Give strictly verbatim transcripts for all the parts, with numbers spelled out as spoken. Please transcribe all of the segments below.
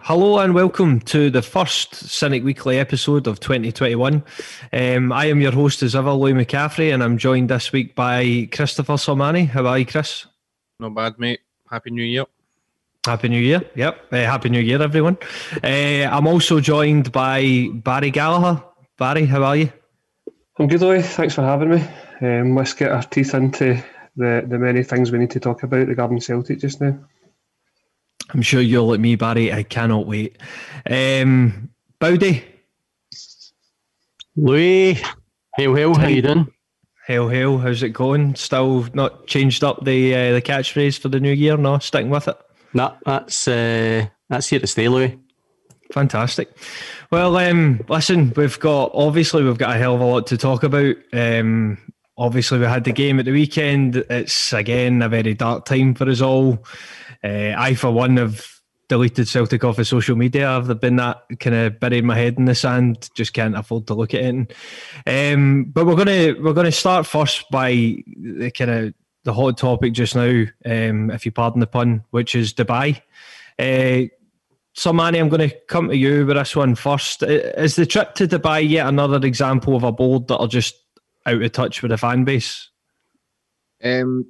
Hello and welcome to the first Cynic Weekly episode of twenty twenty-one. Um, I am your host as ever, Louis McCaffrey, and I'm joined this week by Christopher Solmani. How are you, Chris? Not bad, mate. Happy New Year. Happy New Year. Yep. Uh, Happy New Year, everyone. Uh, I'm also joined by Barry Gallagher. Barry, how are you? I'm good, Louis. Thanks for having me. Um, let's get our teeth into the, the many things we need to talk about regarding Celtic just now. I'm sure you're like me, Barry. I cannot wait. Um, Bowdy. Louis. Hail, hail. How you doing? Hail, hail. How's it going? Still not changed up the uh, the catchphrase for the new year? No, sticking with it? No, that's, uh, that's here to stay, Louis. Fantastic. Well, um, listen, we've got, obviously, we've got a hell of a lot to talk about. Um, obviously, we had the game at the weekend. It's, again, a very dark time for us all. Uh, I, for one, have deleted Celtic off of social media. I've been that kind of buried my head in the sand. Just can't afford to look at it. Um, but we're gonna we're gonna start first by the kind of the hot topic just now, um, if you pardon the pun, which is Dubai. Uh, so, Manny, I'm going to come to you with this one first. Is the trip to Dubai yet another example of a board that are just out of touch with the fan base? Um.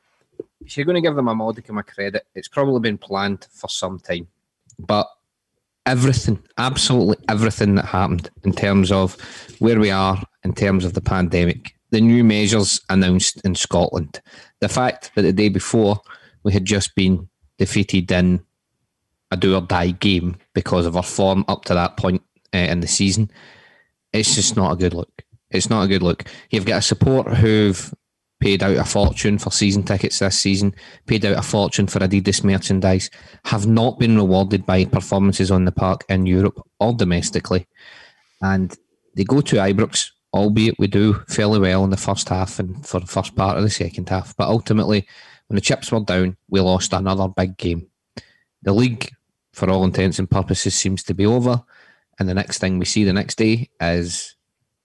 If you're going to give them a modicum of credit, it's probably been planned for some time. But everything, absolutely everything that happened in terms of where we are, in terms of the pandemic, the new measures announced in Scotland, the fact that the day before we had just been defeated in a do-or-die game because of our form up to that point uh, in the season, it's just not a good look. It's not a good look. You've got a support who've paid out a fortune for season tickets this season, paid out a fortune for Adidas merchandise, have not been rewarded by performances on the park in Europe or domestically. And they go to Ibrox, albeit we do fairly well in the first half and for the first part of the second half. But ultimately, when the chips were down, we lost another big game. The league, for all intents and purposes, seems to be over. And the next thing we see the next day is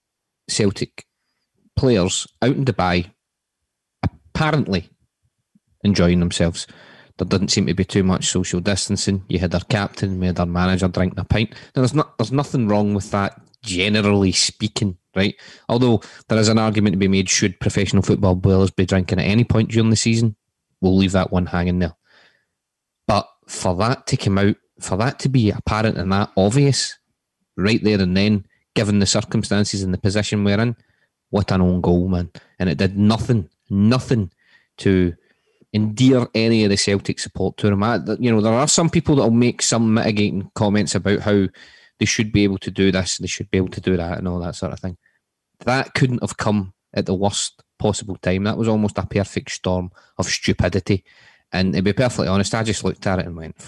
Celtic players out in Dubai apparently enjoying themselves. There didn't seem to be too much social distancing. You had our captain, we had our manager drinking a pint. Now, there's not, there's nothing wrong with that, generally speaking, right? Although there is an argument to be made, should professional football players be drinking at any point during the season? We'll leave that one hanging there. But for that to come out, for that to be apparent and that obvious, right there and then, given the circumstances and the position we're in, what an own goal, man. And it did nothing Nothing to endear any of the Celtic support to them. I, you know, there are some people that will make some mitigating comments about how they should be able to do this, they should be able to do that, and all that sort of thing. That couldn't have come at the worst possible time. That was almost a perfect storm of stupidity. And to be perfectly honest, I just looked at it and went,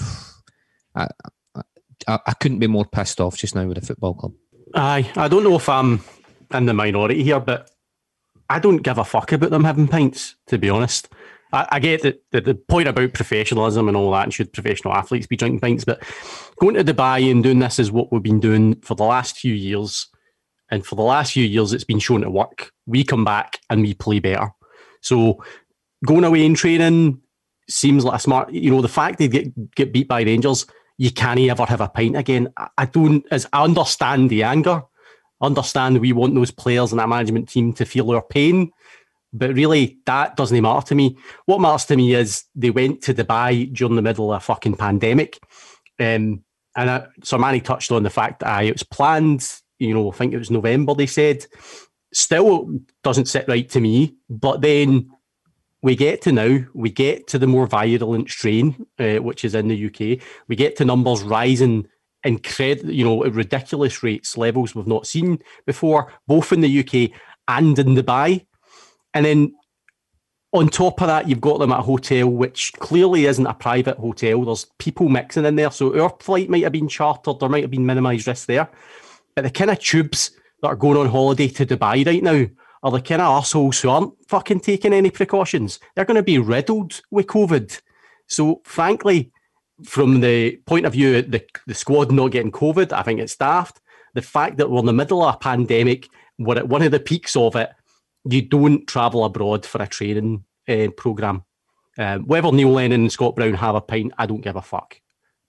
I, I, I couldn't be more pissed off just now with the football club. Aye, I don't know if I'm in the minority here, but I don't give a fuck about them having pints, to be honest. I, I get the, the, the point about professionalism and all that, and should professional athletes be drinking pints, but going to Dubai and doing this is what we've been doing for the last few years. And for the last few years, it's been shown to work. We come back and we play better. So going away and training seems like a smart, you know, the fact they get, get beat by Rangers, you can't ever have a pint again. I, I don't, as I understand the anger, understand we want those players and that management team to feel our pain, but really that doesn't matter to me. What matters to me is they went to Dubai during the middle of a fucking pandemic. Um, and I, so Manny touched on the fact that I, it was planned, you know, I think it was November, they said. Still doesn't sit right to me, but then we get to now, we get to the more virulent strain, uh, which is in the U K. We get to numbers rising incredible, you know, at ridiculous rates, levels we've not seen before, both in the U K and in Dubai. And then on top of that, you've got them at a hotel, which clearly isn't a private hotel. There's people mixing in there. So our flight might have been chartered, there might have been minimised risk there. But the kind of tubes that are going on holiday to Dubai right now are the kind of arseholes who aren't fucking taking any precautions. They're going to be riddled with COVID. So frankly, from the point of view of the, the squad not getting COVID, I think it's daft. The fact that we're in the middle of a pandemic, we're at one of the peaks of it, you don't travel abroad for a training uh, programme. Um, whether Neil Lennon and Scott Brown have a pint, I don't give a fuck.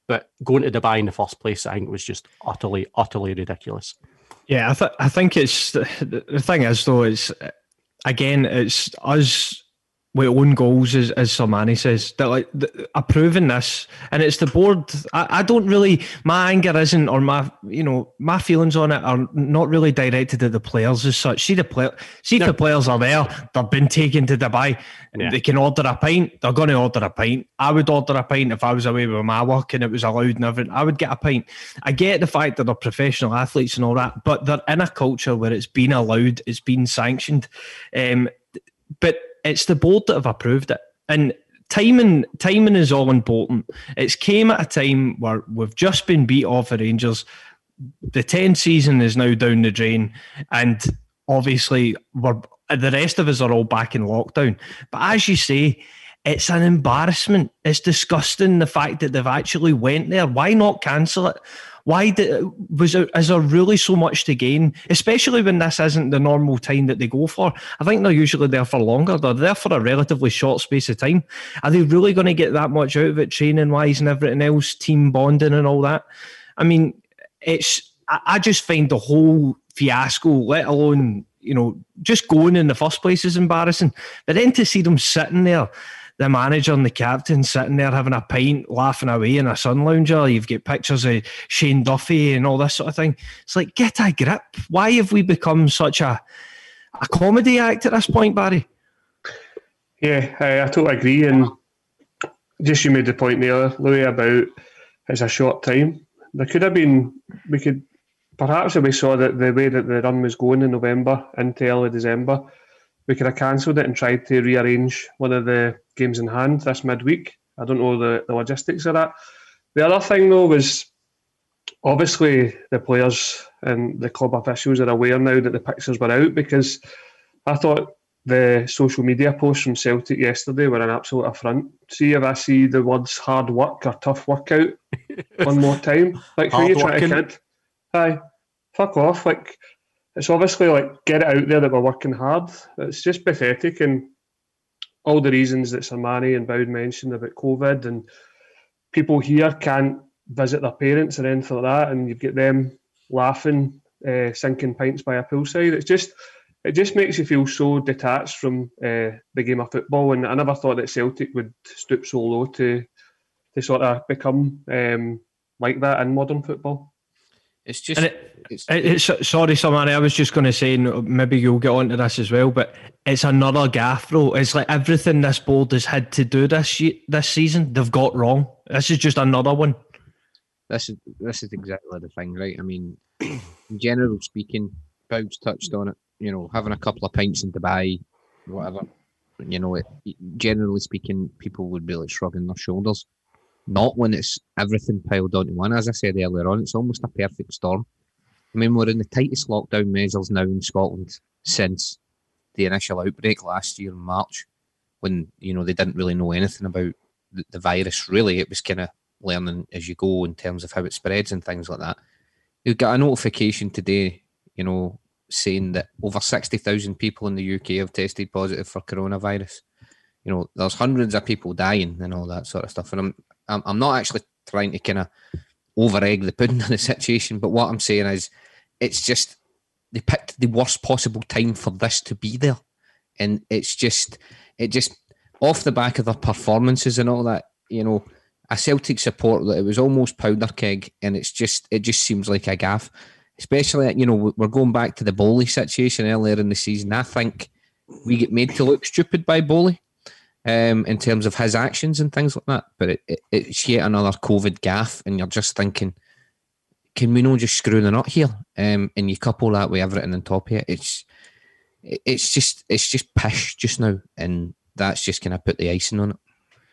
but going to Dubai in the first place, I think was just utterly, utterly ridiculous. Yeah, I, th- I think it's the, the thing is though, it's again, it's us with own goals, as, as Sermanni says, that like the, approving this, and it's the board. I, I don't really, my anger isn't, or my, you know, my feelings on it are not really directed at the players as such. See the player, see if no. the players are there, they've been taken to Dubai, yeah. They can order a pint, they're going to order a pint. I would order a pint if I was away with my work and it was allowed and everything. I would get a pint. I get the fact that they're professional athletes and all that, but they're in a culture where it's been allowed, it's been sanctioned, um, but it's the board that have approved it. And timing timing is all important. It's came at a time where we've just been beat off the Rangers. The ten season is now down the drain. And obviously, we're, the rest of us are all back in lockdown. But as you say, it's an embarrassment. It's disgusting, the fact that they've actually went there. Why not cancel it? Why did, was there, is there really so much to gain, especially when this isn't the normal time that they go for? I think they're usually there for longer. They're there for a relatively short space of time. Are they really going to get that much out of it, training-wise and everything else, team bonding and all that? I mean, it's. I, I just find the whole fiasco, let alone, you know, just going in the first place is embarrassing. But then to see them sitting there, the manager and the captain sitting there having a pint, laughing away in a sun lounger. You've got pictures of Shane Duffy and all this sort of thing. It's like, get a grip. Why have we become such a a comedy act at this point, Barry? Yeah, I, I totally agree. And just you made the point there, Louis, about it's a short time. There could have been, we could, perhaps if we saw that the way that the run was going in November into early December, we could have cancelled it and tried to rearrange one of the games in hand this midweek. I don't know the, the logistics of that. The other thing, though, was obviously the players and the club officials are aware now that the pictures were out, because I thought the social media posts from Celtic yesterday were an absolute affront. See if I see the words hard work or tough work out one more time. Like, who are you trying to kid? Aye, fuck off. Like, it's obviously like, get it out there that we're working hard. It's just pathetic, and all the reasons that Sermanni and Boud mentioned about COVID, and people here can't visit their parents or anything like that, and you've got them laughing, uh, sinking pints by a poolside. It's just, it just makes you feel so detached from uh, the game of football, and I never thought that Celtic would stoop so low to to sort of become um, like that in modern football. It's just. It, it's, it's, sorry, Sermanni, I was just going to say, maybe you'll get onto this as well, but it's another gaff, though. It's like everything this board has had to do this this season, they've got wrong. This is just another one. This is this is exactly the thing, right? I mean, in general speaking, Boud's touched on it. You know, having a couple of pints in Dubai, whatever. You know, it, generally speaking, people would be like shrugging their shoulders. Not when it's everything piled onto one. As I said earlier on, it's almost a perfect storm. I mean, we're in the tightest lockdown measures now in Scotland since the initial outbreak last year in March, when, you know, they didn't really know anything about the, the virus. Really, it was kind of learning as you go in terms of how it spreads and things like that. You got a notification today, you know, saying that over sixty thousand people in the U K have tested positive for coronavirus. You know, there's hundreds of people dying and all that sort of stuff. And I'm I'm, I'm not actually trying to kind of over-egg the pudding in the situation, but what I'm saying is it's just they picked the worst possible time for this to be there. And it's just, it just, off the back of their performances and all that, you know, a Celtic support that it was almost powder keg, and it's just, it just seems like a gaff. Especially, you know, we're going back to the Bowley situation earlier in the season. I think we get made to look stupid by Bowley um, in terms of his actions and things like that. But it, it, it's yet another COVID gaff, and you're just thinking, can we not just screw the nut here? Um, and you couple that with everything on top of it, it's it's just it's just pish just now, and that's just going to put the icing on it.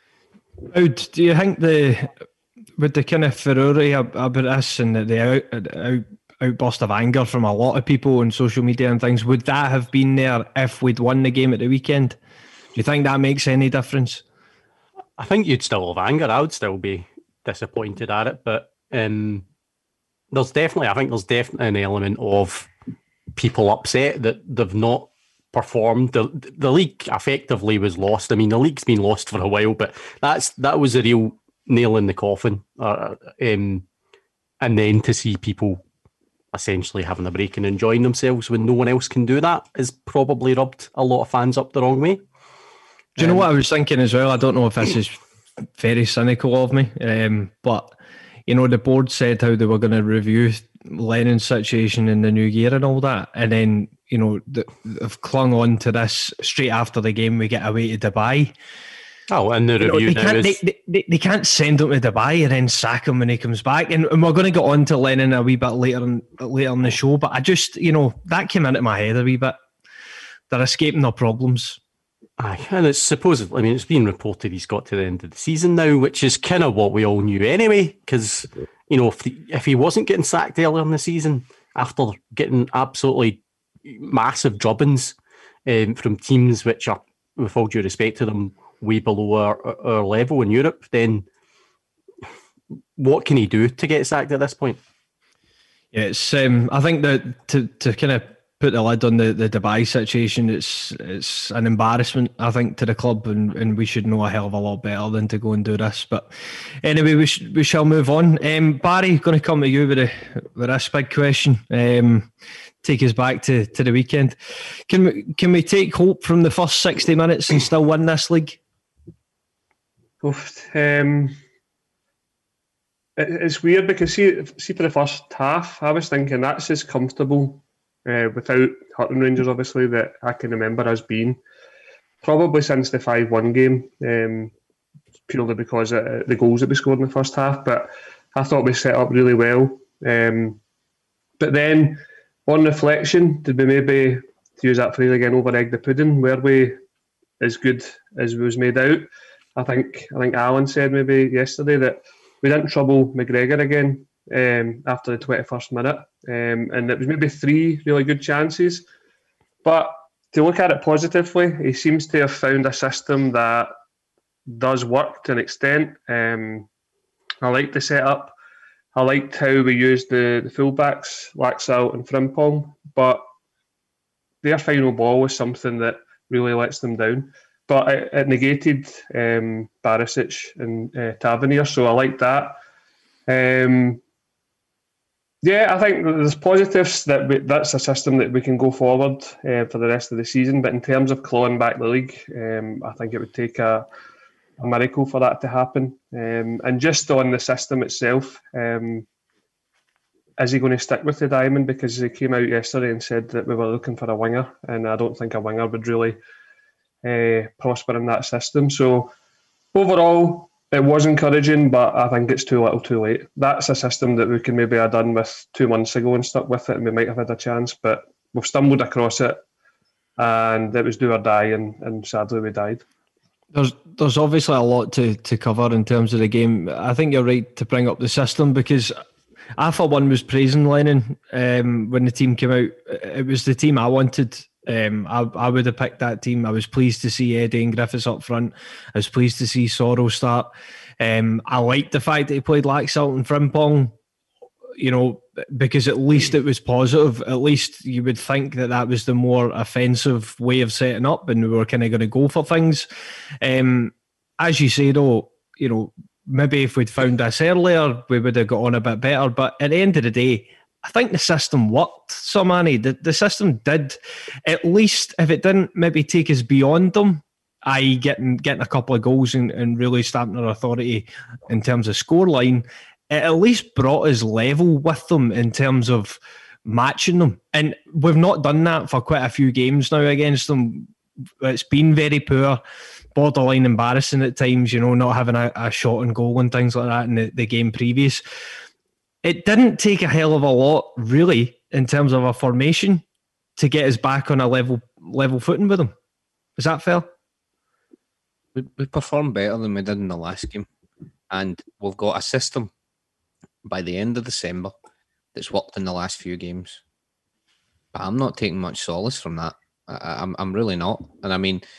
How do you think the with the kind of furore about this and the, the out, out, outburst of anger from a lot of people on social media and things, would that have been there if we'd won the game at the weekend? Do you think that makes any difference? I think you'd still have anger. I would still be disappointed at it, but um, there's definitely, I think there's definitely an element of people upset that they've not performed. The the league effectively was lost. I mean, the league's been lost for a while, but that's that was a real nail in the coffin, uh, um, and then to see people essentially having a break and enjoying themselves when no one else can do that is probably rubbed a lot of fans up the wrong way. Do you um, know what I was thinking as well? I don't know if this is very cynical of me, um, but you know, the board said how they were going to review Lennon's situation in the new year and all that, and then you know they've clung on to this straight after the game. We get away to Dubai. Oh, and the you review know, they, now can't, is... they, they, they can't send him to Dubai and then sack him when he comes back. And, and we're going to get on to Lennon a wee bit later in, later in the show, but I just, you know, that came into my head a wee bit. They're escaping their problems. Aye, and it's supposedly, I mean, it's been reported he's got to the end of the season now, which is kind of what we all knew anyway, because, you know, if, the, if he wasn't getting sacked earlier in the season, after getting absolutely massive drubbings um, from teams which are, with all due respect to them, way below our, our level in Europe, then what can he do to get sacked at this point? Yeah, it's. Um, I think that to to kind of put the lid on the, the Dubai situation, it's it's an embarrassment, I think, to the club, and, and we should know a hell of a lot better than to go and do this. But anyway, we sh- we shall move on. Um, Barry, going to come to you with a with this big question. Um, take us back to, to the weekend. Can we can we take hope from the first sixty minutes and still win this league? Oof, um, it, it's weird because see, see for the first half, I was thinking that's as comfortable uh, without hurting Rangers, obviously, that I can remember us being. Probably since the five one game, um, purely because of the goals that we scored in the first half. But I thought we set up really well. Um, but then, on reflection, did we maybe, to use that phrase again, over-egg the pudding? Were we as good as we was made out? I think I think Alan said maybe yesterday that we didn't trouble McGregor again um, after the twenty-first minute. Um, and it was maybe three really good chances. But to look at it positively, he seems to have found a system that does work to an extent. Um, I liked the setup. I liked how we used the, the fullbacks, Laxalt and Frimpong. But their final ball was something that really lets them down. But it, it negated um, Barisic and uh, Tavernier, so I like that. Um, yeah, I think there's positives that we, that's a system that we can go forward uh, for the rest of the season. But in terms of clawing back the league, um, I think it would take a, a miracle for that to happen. Um, and just on the system itself, um, is he going to stick with the diamond? Because he came out yesterday and said that we were looking for a winger, and I don't think a winger would really Uh, prosper in that system. So overall, it was encouraging, but I think it's too little too late. That's a system that we can maybe have done with two months ago and stuck with it, and we might have had a chance, but we've stumbled across it, and it was do or die, and, and sadly we died. There's there's obviously a lot to, to cover in terms of the game. I think you're right to bring up the system, because I, for one, was praising Lennon um, when the team came out. It was the team I wanted. Um, I, I would have picked that team. I was pleased to see Eddie and Griffiths up front. I was pleased to see Sorrell start. Um, I liked the fact that he played Laxalt and Frimpong, you know, because at least it was positive. At least you would think that that was the more offensive way of setting up, and we were kind of going to go for things. Um, as you say, though, you know, maybe if we'd found this earlier, we would have got on a bit better. But at the end of the day, I think the system worked, Somani. The, the system did, at least if it didn't maybe take us beyond them, that is getting getting a couple of goals and, and really stamping our authority in terms of scoreline, it at least brought us level with them in terms of matching them. And we've not done that for quite a few games now against them. It's been very poor, borderline embarrassing at times, you know, not having a, a shot on goal and things like that in the, the game previous. It didn't take a hell of a lot, really, in terms of a formation to get us back on a level level footing with them. Is that fair? We, we performed better than we did in the last game. And we've got a system by the end of December that's worked in the last few games. But I'm not taking much solace from that. I, I'm I'm really not. And I mean,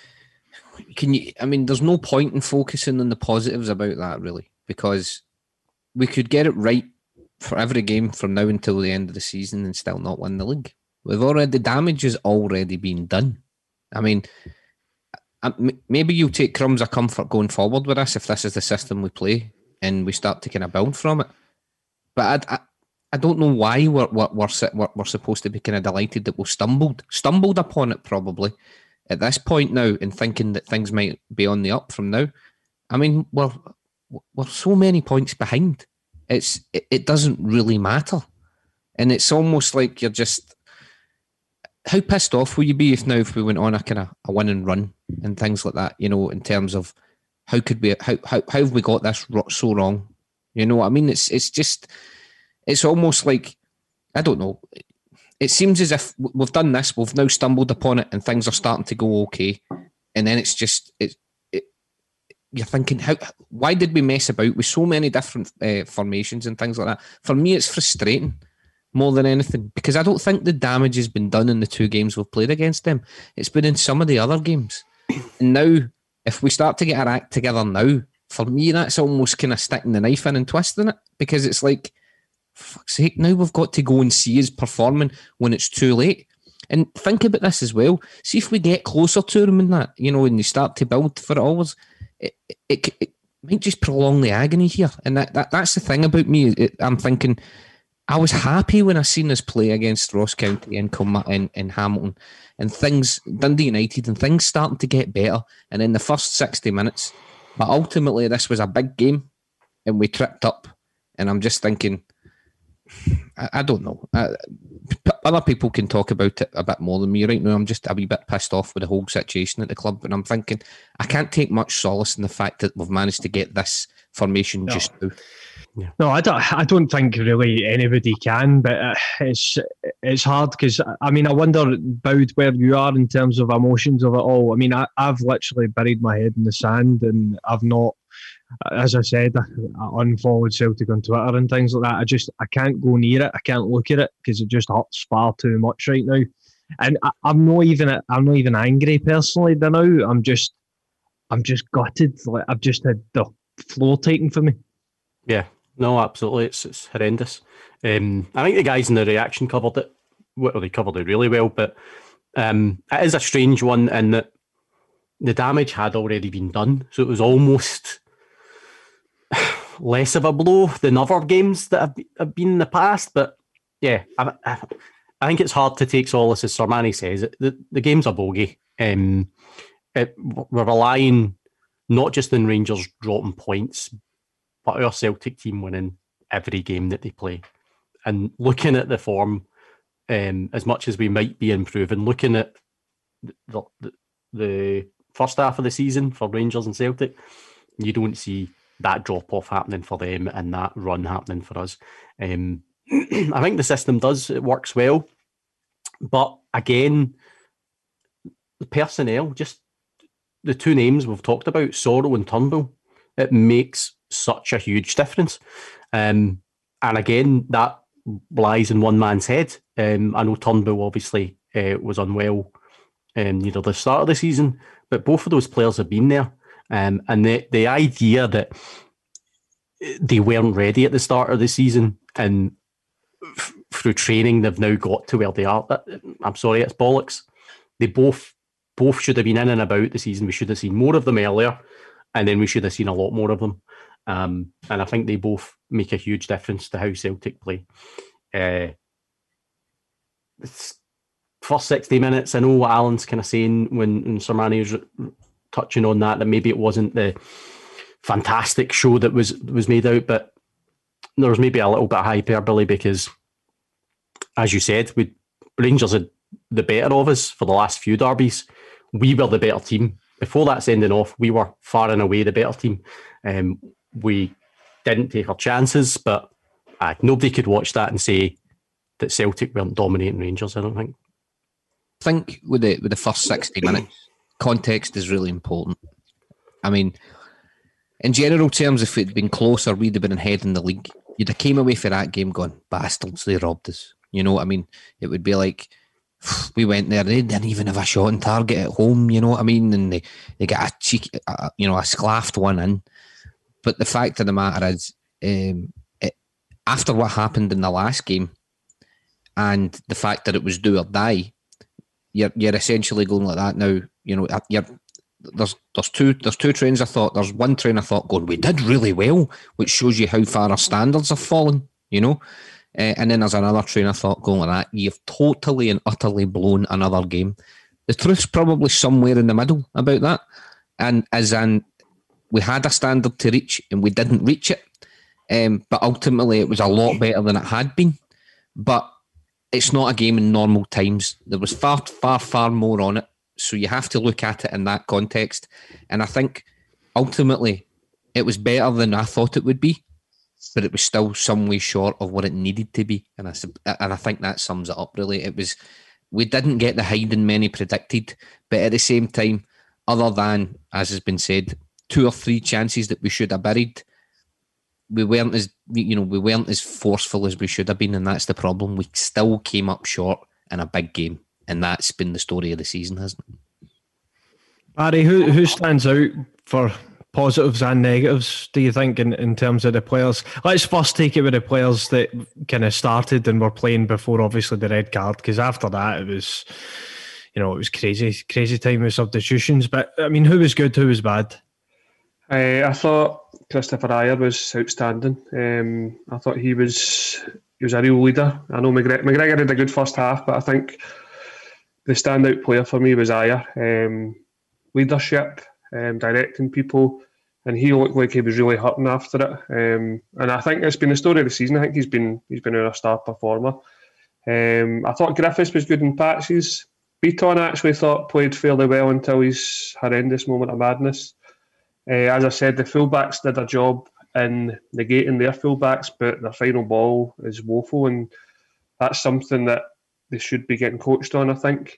can you? I mean, there's no point in focusing on the positives about that, really, because we could get it right for every game from now until the end of the season and still not win the league. We've already, the damage has already been done. I mean, maybe you'll take crumbs of comfort going forward with us if this is the system we play and we start to kind of build from it. But I, I, I don't know why we're, we're, we're, we're supposed to be kind of delighted that we've stumbled, stumbled upon it probably at this point now and thinking that things might be on the up from now. I mean, we're, we're so many points behind. It's it, it doesn't really matter. And it's almost like you're just... How pissed off will you be if now if we went on a kind of a win and run and things like that, you know, in terms of how could we, how, how, how have we got this so wrong? You know what I mean? It's it's just, it's almost like, I don't know, it seems as if we've done this, we've now stumbled upon it and things are starting to go okay. And then it's just, it, it, you're thinking, how? why did we mess about with so many different uh, formations and things like that? For me, it's frustrating. More than anything, because I don't think the damage has been done in the two games we've played against them. It's been in some of the other games. And now, if we start to get our act together now, for me, that's almost kind of sticking the knife in and twisting it, because it's like, for fuck's sake, now we've got to go and see us performing when it's too late. And think about this as well. See if we get closer to them in that, you know, and you start to build for it always, it, it, it, it might just prolong the agony here. And that, that that's the thing about me. It, I'm thinking... I was happy when I seen us play against Ross County and in, in Hamilton, and things, Dundee United, and things starting to get better. And in the first sixty minutes, but ultimately this was a big game, and we tripped up. And I'm just thinking, I, I don't know. I, other people can talk about it a bit more than me right now. I'm just a wee bit pissed off with the whole situation at the club, and I'm thinking I can't take much solace in the fact that we've managed to get this formation no. just now. Yeah. No, I don't. I don't think really anybody can, but uh, it's it's hard because I mean I wonder, Boud, where you are in terms of emotions of it all. I mean, I, I've literally buried my head in the sand, and I've not, as I said, I, I unfollowed Celtic on Twitter and things like that. I just I can't go near it. I can't look at it because it just hurts far too much right now. And I, I'm not even I'm not even angry personally. Now I'm just I'm just gutted. Like I've just had the floor taken for me. Yeah. No, absolutely. It's it's horrendous. Um, I think the guys in the reaction covered it. Well, they covered it really well, but um, it is a strange one in that the damage had already been done. So it was almost less of a blow than other games that have, have been in the past. But yeah, I, I, I think it's hard to take solace, as Sir Manny says. It, the, the game's a bogey. Um, it, we're relying not just on Rangers dropping points, but our Celtic team winning every game that they play. And looking at the form, um, as much as we might be improving, looking at the, the, the first half of the season for Rangers and Celtic, you don't see that drop-off happening for them and that run happening for us. Um, I think the system does, it works well. But again, the personnel, just the two names we've talked about, Soro and Turnbull, it makes such a huge difference. Um, and again, that lies in one man's head. Um, I know Turnbull obviously uh, was unwell um, near the start of the season, but both of those players have been there. Um, and the, the idea that they weren't ready at the start of the season and f- through training they've now got to where they are, that, I'm sorry, it's bollocks. They both both should have been in and about the season. We should have seen more of them earlier, and then we should have seen a lot more of them. Um, and I think they both make a huge difference to how Celtic play. Uh, first sixty minutes, I know what Alan's kind of saying when, when Sir Manny was touching on that, that maybe it wasn't the fantastic show that was was made out, but there was maybe a little bit of hyperbole because, as you said, we Rangers had the better of us for the last few derbies. We were the better team. Before that sending off, we were far and away the better team. Um, we didn't take our chances, but uh, nobody could watch that and say that Celtic weren't dominating Rangers, I don't think. I think with the with the first sixty minutes, context is really important. I mean, in general terms, if it had been closer, we'd have been ahead in the league. You'd have came away for that game going, bastards, they robbed us. You know what I mean? It would be like, we went there, they didn't even have a shot on target at home, you know what I mean? And they, they got a cheeky, uh, you know, a sclaffed one in. But the fact of the matter is, um, it, after what happened in the last game, and the fact that it was do or die, you're you're essentially going like that now. You know, you're there's there's two there's two trains I thought. There's one train I thought going, we did really well, which shows you how far our standards have fallen, you know. Uh, and then there's another train I thought going like that. You've totally and utterly blown another game. The truth's probably somewhere in the middle about that. And as in, we had a standard to reach and we didn't reach it. Um, but ultimately, it was a lot better than it had been. But it's not a game in normal times. There was far, far, far more on it. So you have to look at it in that context. And I think ultimately, it was better than I thought it would be. But it was still some way short of what it needed to be. And I, and I think that sums it up, really. It was, we didn't get the hiding many predicted. But at the same time, other than, as has been said, two or three chances that we should have buried, we weren't as you know we weren't as forceful as we should have been, and that's the problem. We still came up short in a big game, and that's been the story of the season, hasn't it? Barry, who who stands out for positives and negatives, do you think, in, in terms of the players? Let's first take it with the players that kind of started and were playing before, obviously, the red card, because after that it was, you know, it was crazy, crazy time with substitutions. But I mean, who was good, who was bad? Uh, I thought Christopher Ajer was outstanding. Um, I thought he was he was a real leader. I know McGregor, McGregor had a good first half, but I think the standout player for me was Ajer. Um, leadership, um, directing people, and he looked like he was really hurting after it. Um, and I think it's been the story of the season. I think he's been he's been our star performer. Um, I thought Griffiths was good in patches. Beaton I actually thought played fairly well until his horrendous moment of madness. Uh, as I said, the fullbacks did a job in negating their fullbacks, but their final ball is woeful, and that's something that they should be getting coached on, I think.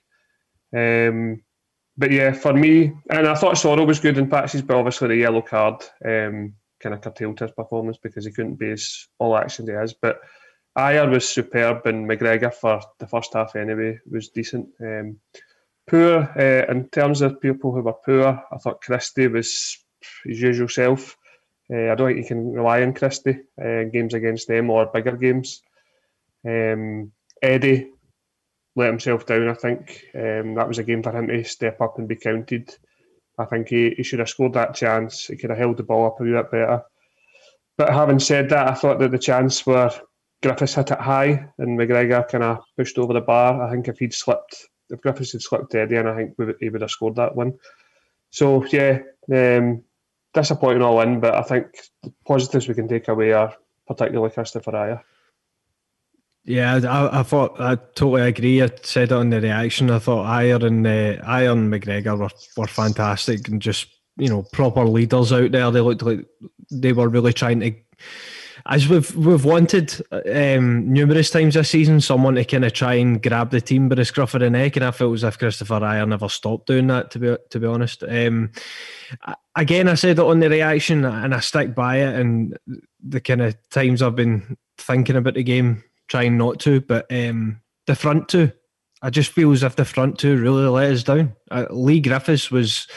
Um, but yeah, for me, and I thought Sorrell was good in patches, but obviously the yellow card um, kind of curtailed his performance because he couldn't be as all action he is. But Ajer was superb, and McGregor for the first half anyway was decent. Um, poor uh, in terms of people who were poor, I thought Christie was his usual self. Uh, I don't think you can rely on Christie uh, games against them or bigger games. Um, Eddie let himself down, I think. Um, that was a game for him to step up and be counted. I think he, he should have scored that chance. He could have held the ball up a wee bit better. But having said that, I thought that the chance where Griffiths hit it high and McGregor kind of pushed over the bar, I think if he'd slipped, if Griffiths had slipped Eddie in, I think we, he would have scored that one. So, yeah, um, disappointing all in, but I think the positives we can take away are particularly Christopher Ajer. Yeah, I, I thought I totally agree. I said it on the reaction. I thought Ajer and uh, Ajer and McGregor were, were fantastic and just, you know, proper leaders out there. They looked like they were really trying to, as we've we've wanted um, numerous times this season, someone to kind of try and grab the team by the scruff of the neck, and I felt as if Christopher Ajer never stopped doing that. To be to be honest, um, again, I said it on the reaction, and I stick by it. And the kind of times I've been thinking about the game, trying not to, but um, the front two, I just feel as if the front two really let us down. Uh, Lee Griffiths was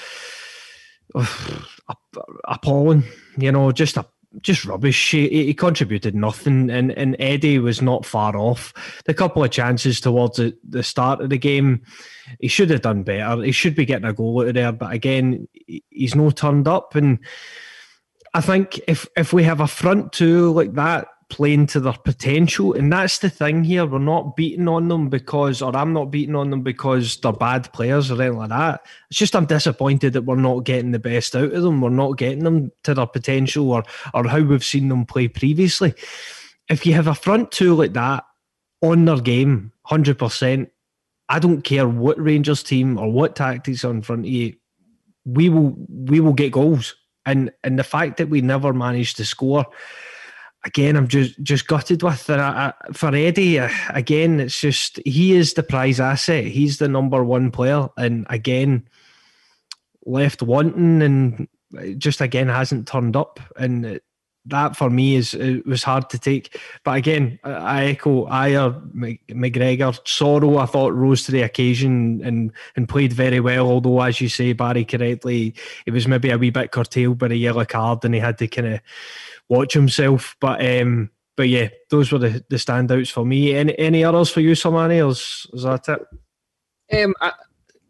uh, appalling, you know, just a. Just rubbish. He, he contributed nothing, and, and Eddie was not far off. The couple of chances towards the, the start of the game, he should have done better. He should be getting a goal out of there, but again, he's no turned up. And I think if if we have a front two like that playing to their potential, and that's the thing here, we're not beating on them because, or I'm not beating on them because they're bad players or anything like that. It's just I'm disappointed that we're not getting the best out of them. We're not getting them to their potential or or how we've seen them play previously. If you have a front two like that on their game, one hundred percent, I don't care what Rangers team or what tactics are in front of you, we will we will get goals. And and the fact that we never managed to score, again, I'm just, just gutted with it. I, I, for Eddie, again, it's just, he is the prize asset. He's the number one player. And again, left wanting and just, again, hasn't turned up. And that, for me, is it was hard to take. But again, I echo Ajer, McGregor, Sorrell, I thought rose to the occasion and, and played very well. Although, as you say, Barry, correctly, it was maybe a wee bit curtailed by a yellow card and he had to kind of watch himself, but um, but yeah, those were the, the standouts for me. Any any others for you, Samani, or is, is that it? Um, I,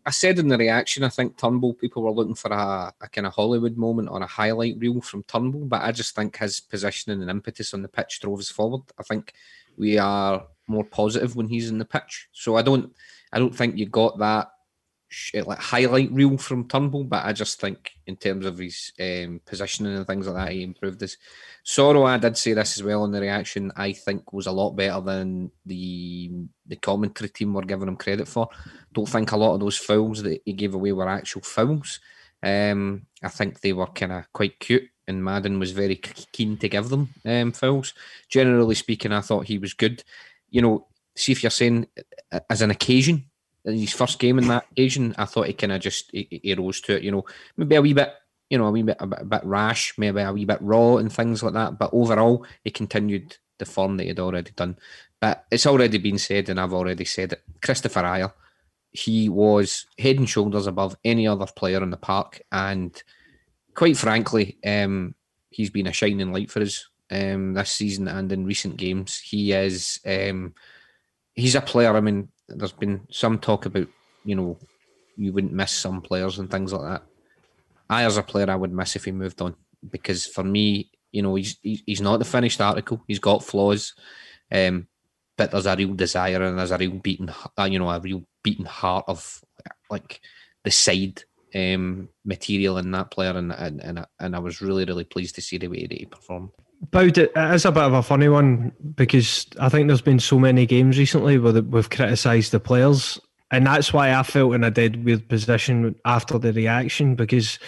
I said in the reaction, I think Turnbull, people were looking for a, a kind of Hollywood moment or a highlight reel from Turnbull, but I just think his positioning and impetus on the pitch drove us forward. I think we are more positive when he's in the pitch. So I don't I don't think you got that like highlight reel from Turnbull, but I just think in terms of his um, positioning and things like that, he improved us. Sorrow, I did say this as well in the reaction, I think was a lot better than the the commentary team were giving him credit for. Don't think a lot of those fouls that he gave away were actual fouls. Um, I think they were kind of quite cute, and Madden was very keen to give them um, fouls. Generally speaking, I thought he was good. You know, see if you're saying as an occasion, in his first game in that occasion, I thought he kind of just he, he rose to it. You know, maybe a wee bit, you know, a wee bit, a bit, a bit rash, maybe a wee bit raw and things like that. But overall, he continued the form that he'd already done. But it's already been said, and I've already said it. Christopher Ajer, he was head and shoulders above any other player in the park, and quite frankly, um, he's been a shining light for us um, this season and in recent games. He is, um, he's a player. I mean, there's been some talk about, you know, you wouldn't miss some players and things like that. Ajer's a player I would miss if he moved on, because for me, you know, he's he's not the finished article. He's got flaws, um, but there's a real desire and there's a real beating, you know, a real beating heart of like the side um, material in that player, and and and I, and I was really really pleased to see the way that he performed. About it, it is a bit of a funny one, because I think there's been so many games recently where we've criticised the players, and that's why I felt in a dead weird position after the reaction, because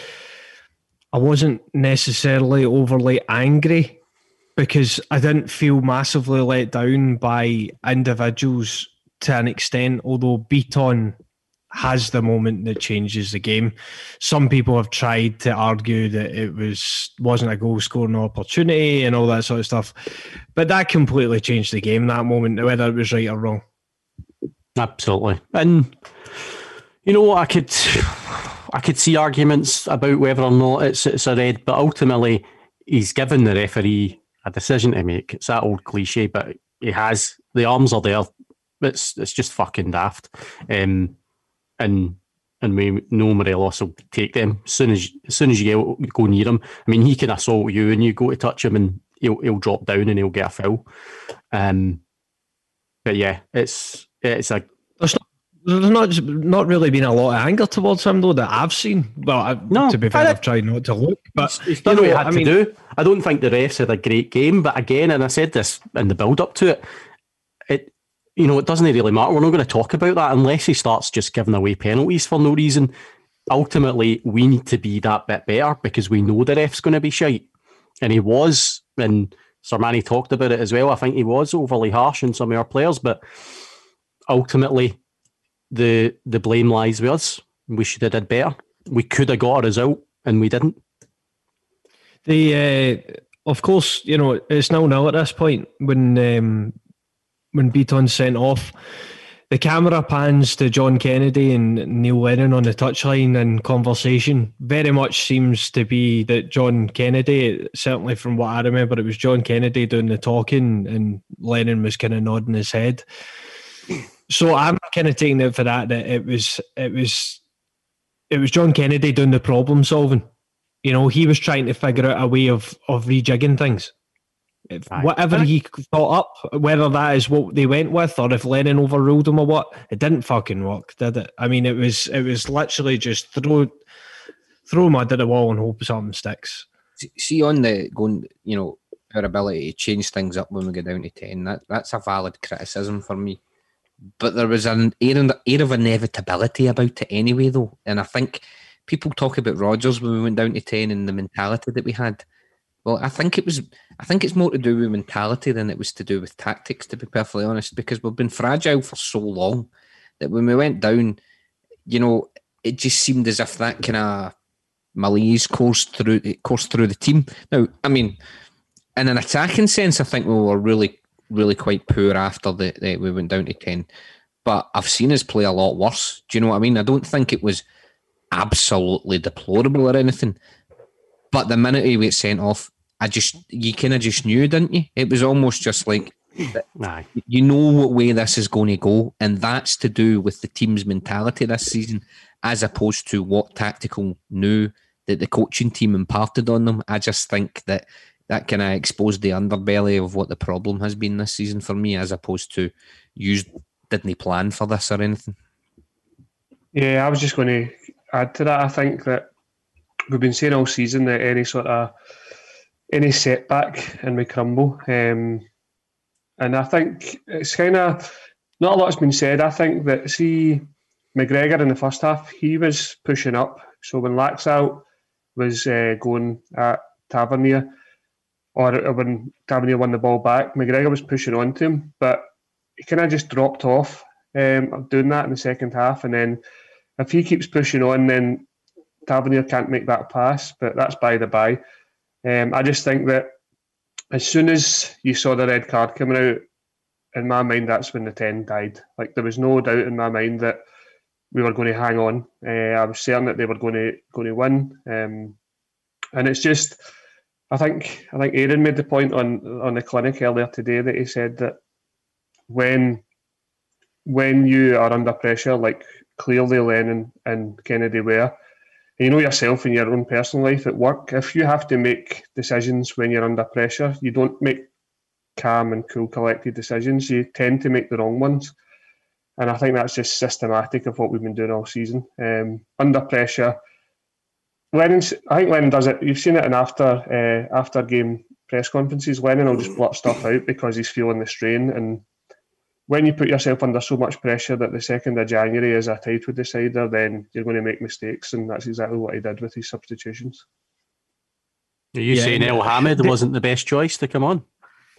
I wasn't necessarily overly angry, because I didn't feel massively let down by individuals to an extent, although Beaton has the moment that changes the game. Some people have tried to argue that it was, wasn't a goal scoring opportunity and all that sort of stuff, but that completely changed the game, that moment, whether it was right or wrong. Absolutely. And you know what, I could I could see arguments about whether or not it's it's a red, but ultimately he's given the referee a decision to make. It's that old cliche, but he has. The arms are there. It's it's just fucking daft. Um, and and we know Morelos will take them as soon as as soon as you get, go near him. I mean, he can assault you and you go to touch him and he'll he'll drop down and he'll get a foul. Um, but yeah, it's it's a. There's not, there's not not really been a lot of anger towards him though that I've seen. Well, I, no, to be fair, I've tried not to look, but it's, it's done what he had I to mean, do. I don't think the refs had a great game, but again, and I said this in the build up to it, it. You know, it doesn't really matter. We're not going to talk about that unless he starts just giving away penalties for no reason. Ultimately, we need to be that bit better because we know the ref's going to be shite. And he was, and Sir Manny talked about it as well. I think he was overly harsh on some of our players, but ultimately, the the blame lies with us. We should have did better. We could have got a result, and we didn't. The uh, of course, you know, it's nil nil at this point when. Um, When Beaton's sent off, the camera pans to John Kennedy and Neil Lennon on the touchline, and conversation very much seems to be that John Kennedy, certainly from what I remember, it was John Kennedy doing the talking and Lennon was kind of nodding his head. So I'm kind of taking it for that, that it was it was it was John Kennedy doing the problem solving. You know, he was trying to figure out a way of of rejigging things. If whatever he thought up, whether that is what they went with or if Lennon overruled him or what, it didn't fucking work, did it? I mean, it was it was literally just throw throw mud at the wall and hope something sticks. See, on the going, you know, our ability to change things up when we go down to ten, that, that's a valid criticism for me. But there was an air, air of inevitability about it anyway, though. And I think people talk about Rodgers when we went down to ten and the mentality that we had. Well, I think it was. I think it's more to do with mentality than it was to do with tactics, to be perfectly honest, because we've been fragile for so long that when we went down, you know, it just seemed as if that kind of malaise coursed through coursed through the team. Now, I mean, in an attacking sense, I think we were really, really quite poor after the, the we went down to ten. But I've seen us play a lot worse. Do you know what I mean? I don't think it was absolutely deplorable or anything. But the minute he was sent off, I just, you kind of just knew, didn't you? It was almost just like, Aye. You know what way this is going to go, and that's to do with the team's mentality this season, as opposed to what tactical new that the coaching team imparted on them. I just think that that kind of exposed the underbelly of what the problem has been this season for me, as opposed to you didn't plan for this or anything. Yeah, I was just going to add to that. I think that we've been saying all season that any sort of any setback and we crumble. Um, and I think it's kind of, not a lot's been said. I think that, see, McGregor in the first half, he was pushing up. So when Laxalt was uh, going at Tavernier, or when Tavernier won the ball back, McGregor was pushing onto him, but he kind of just dropped off um, doing that in the second half. And then if he keeps pushing on, then Tavernier can't make that pass, but that's by the by. Um, I just think that as soon as you saw the red card coming out, in my mind, that's when the ten died. Like, there was no doubt in my mind that we were going to hang on. Uh, I was certain that they were going to going to win. Um, and it's just, I think I think Aaron made the point on on the clinic earlier today that he said that when when you are under pressure, like clearly Lennon and Kennedy were, and you know yourself in your own personal life at work, if you have to make decisions when you're under pressure, you don't make calm and cool, collected decisions. You tend to make the wrong ones. And I think that's just systematic of what we've been doing all season. Um, under pressure, Lennon's, I think Lennon does it. You've seen it in after uh, after game press conferences. Lennon will just blurt stuff out because he's feeling the strain. And when you put yourself under so much pressure that the second of January is a title decider, then you're going to make mistakes, and that's exactly what he did with his substitutions. Are you Yeah, saying El Hamid the- wasn't the best choice to come on?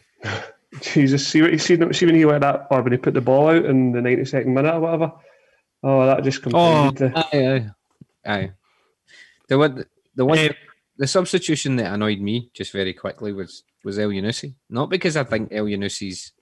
Jesus, see what you see, see when he went that, or when he put the ball out in the ninety-second minute or whatever. Oh, that just compounded Oh, the. aye, aye, aye. The one, the one, Um, the substitution that annoyed me just very quickly was was El Yunusi. Not because I think El Yunusi's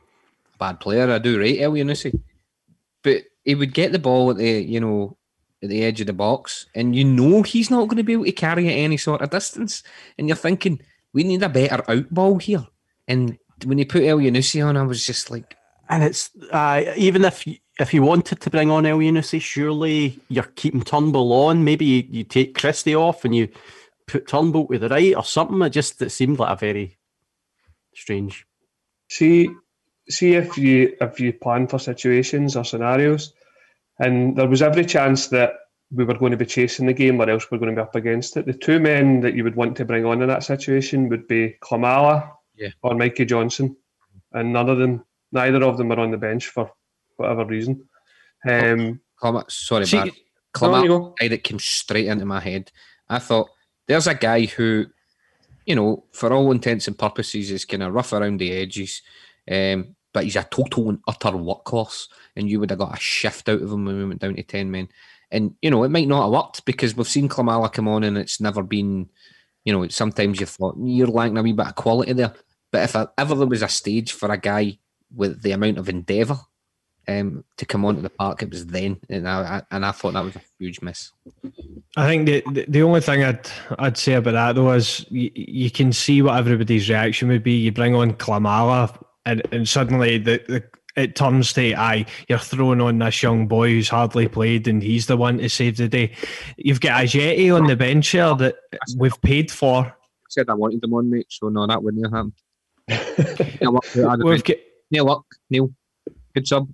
a bad player. I do rate El Yunusi, but he would get the ball at the you know at the edge of the box, and you know he's not going to be able to carry it any sort of distance. And you're thinking we need a better out ball here. And when he put El Yunusi on, I was just like, And it's uh, even if you, if you wanted to bring on El Yunusi, surely you're keeping Turnbull on. Maybe you, you take Christie off and you put Turnbull to the right or something. It just it seemed like a very strange. See, see if you if you plan for situations or scenarios, and there was every chance that we were going to be chasing the game, or else we're going to be up against it. The two men that you would want to bring on in that situation would be Klamala yeah. or Mikey Johnson, and none of them, neither of them are on the bench for whatever reason. Um, Clem- sorry, See- man. No, you Clement, go. guy that came straight into my head. I thought, there's a guy who, you know, for all intents and purposes, is kind of rough around the edges, um, but he's a total and utter workhorse, and you would have got a shift out of him when we went down to ten men. And, you know, it might not have worked because we've seen Klamala come on and it's never been, you know, sometimes you've thought, you're lacking a wee bit of quality there. But if I, ever there was a stage for a guy with the amount of endeavour um, to come onto the park, it was then. And I, I, and I thought that was a huge miss. I think the, the the only thing I'd I'd say about that though is you, you can see what everybody's reaction would be. You bring on Klamala and, and suddenly the, the it turns to, aye, you're throwing on this young boy who's hardly played and he's the one to save the day. You've got Ajeti on the bench here that we've paid for. I said I wanted them on, mate, so no, that wouldn't have happened. Neil, work, We've got, Neil, work, Neil, good sub.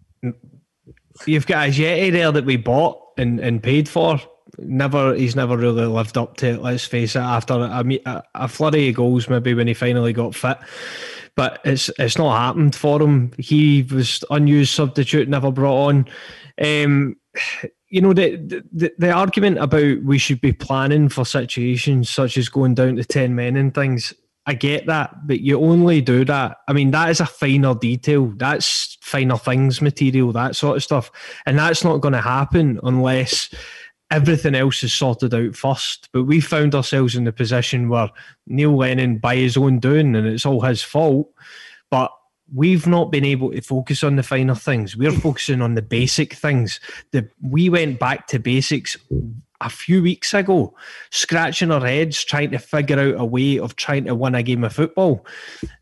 you've got Ajeti there that we bought and, and paid for. Never, he's never really lived up to it, let's face it, after a, a, a flurry of goals maybe when he finally got fit. But it's it's not happened for him. He was unused substitute, never brought on. Um, you know, the, the the argument about we should be planning for situations such as going down to ten men and things, I get that, but you only do that. I mean, that is a finer detail. That's finer things material, that sort of stuff. And that's not going to happen unless everything else is sorted out first. But we found ourselves in the position where Neil Lennon, by his own doing, and it's all his fault, but we've not been able to focus on the finer things. We're focusing on the basic things. The, we went back to basics a few weeks ago, scratching our heads, trying to figure out a way of trying to win a game of football.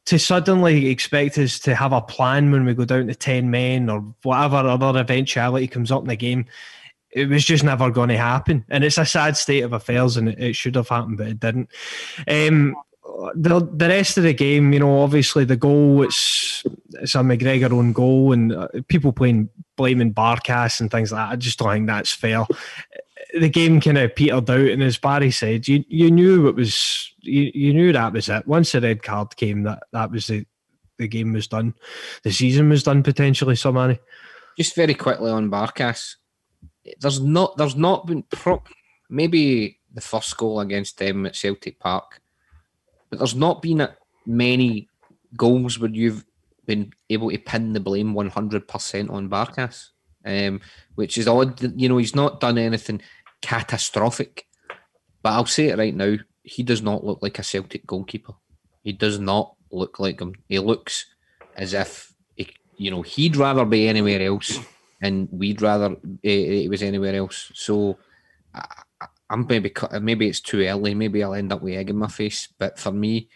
to suddenly expect us to have a plan when we go down to ten men or whatever other eventuality comes up in the game, it was just never going to happen. And it's a sad state of affairs, and it, it should have happened, but it didn't. Um, the the rest of the game, you know, obviously the goal, it's it's a McGregor own goal, and uh, people playing blaming Barkas and things like that. I just don't think that's fair. The game kind of petered out, and as Barry said, you you knew it was you, you knew that was it. Once the red card came, that that was the the game was done. The season was done potentially. So many. Just very quickly on Barkas, there's not there's not been pro- maybe the first goal against them at Celtic Park. But there's not been many goals where you've been able to pin the blame one hundred percent on Barkas, um, which is odd. You know, he's not done anything catastrophic. But I'll say it right now, he does not look like a Celtic goalkeeper. He does not look like him. He looks as if, he, you know, he'd rather be anywhere else and we'd rather he was anywhere else. So I, I'm maybe maybe it's too early. Maybe I'll end up with egg in my face. But for me,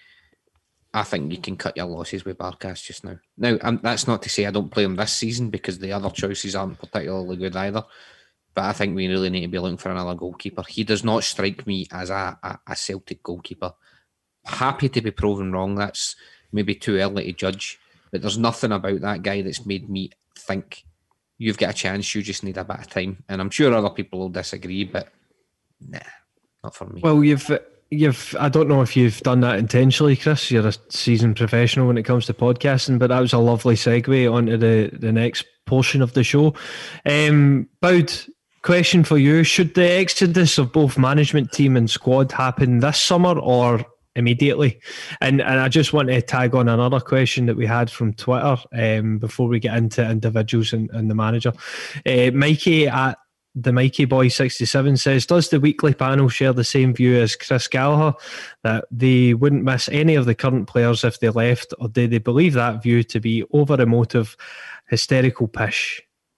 I think you can cut your losses with Barkas just now. Now, I'm, that's not to say I don't play him this season because the other choices aren't particularly good either. But I think we really need to be looking for another goalkeeper. He does not strike me as a, a, a Celtic goalkeeper. Happy to be proven wrong. That's maybe too early to judge. But there's nothing about that guy that's made me think you've got a chance. You just need a bit of time. And I'm sure other people will disagree, but nah, not for me. Well, you've you've I don't know if you've done that intentionally, Chris. You're a seasoned professional when it comes to podcasting, but that was a lovely segue onto the, the next portion of the show. Um, Boud, question for you. Should the exodus of both management team and squad happen this summer or immediately? And and I just want to tag on another question that we had from Twitter um, before we get into individuals and, and the manager. Uh, Mikey at the Mikey Boy sixty-seven says, does the weekly panel share the same view as Chris Gallagher, that they wouldn't miss any of the current players if they left, or do they believe that view to be over emotive, hysterical pish?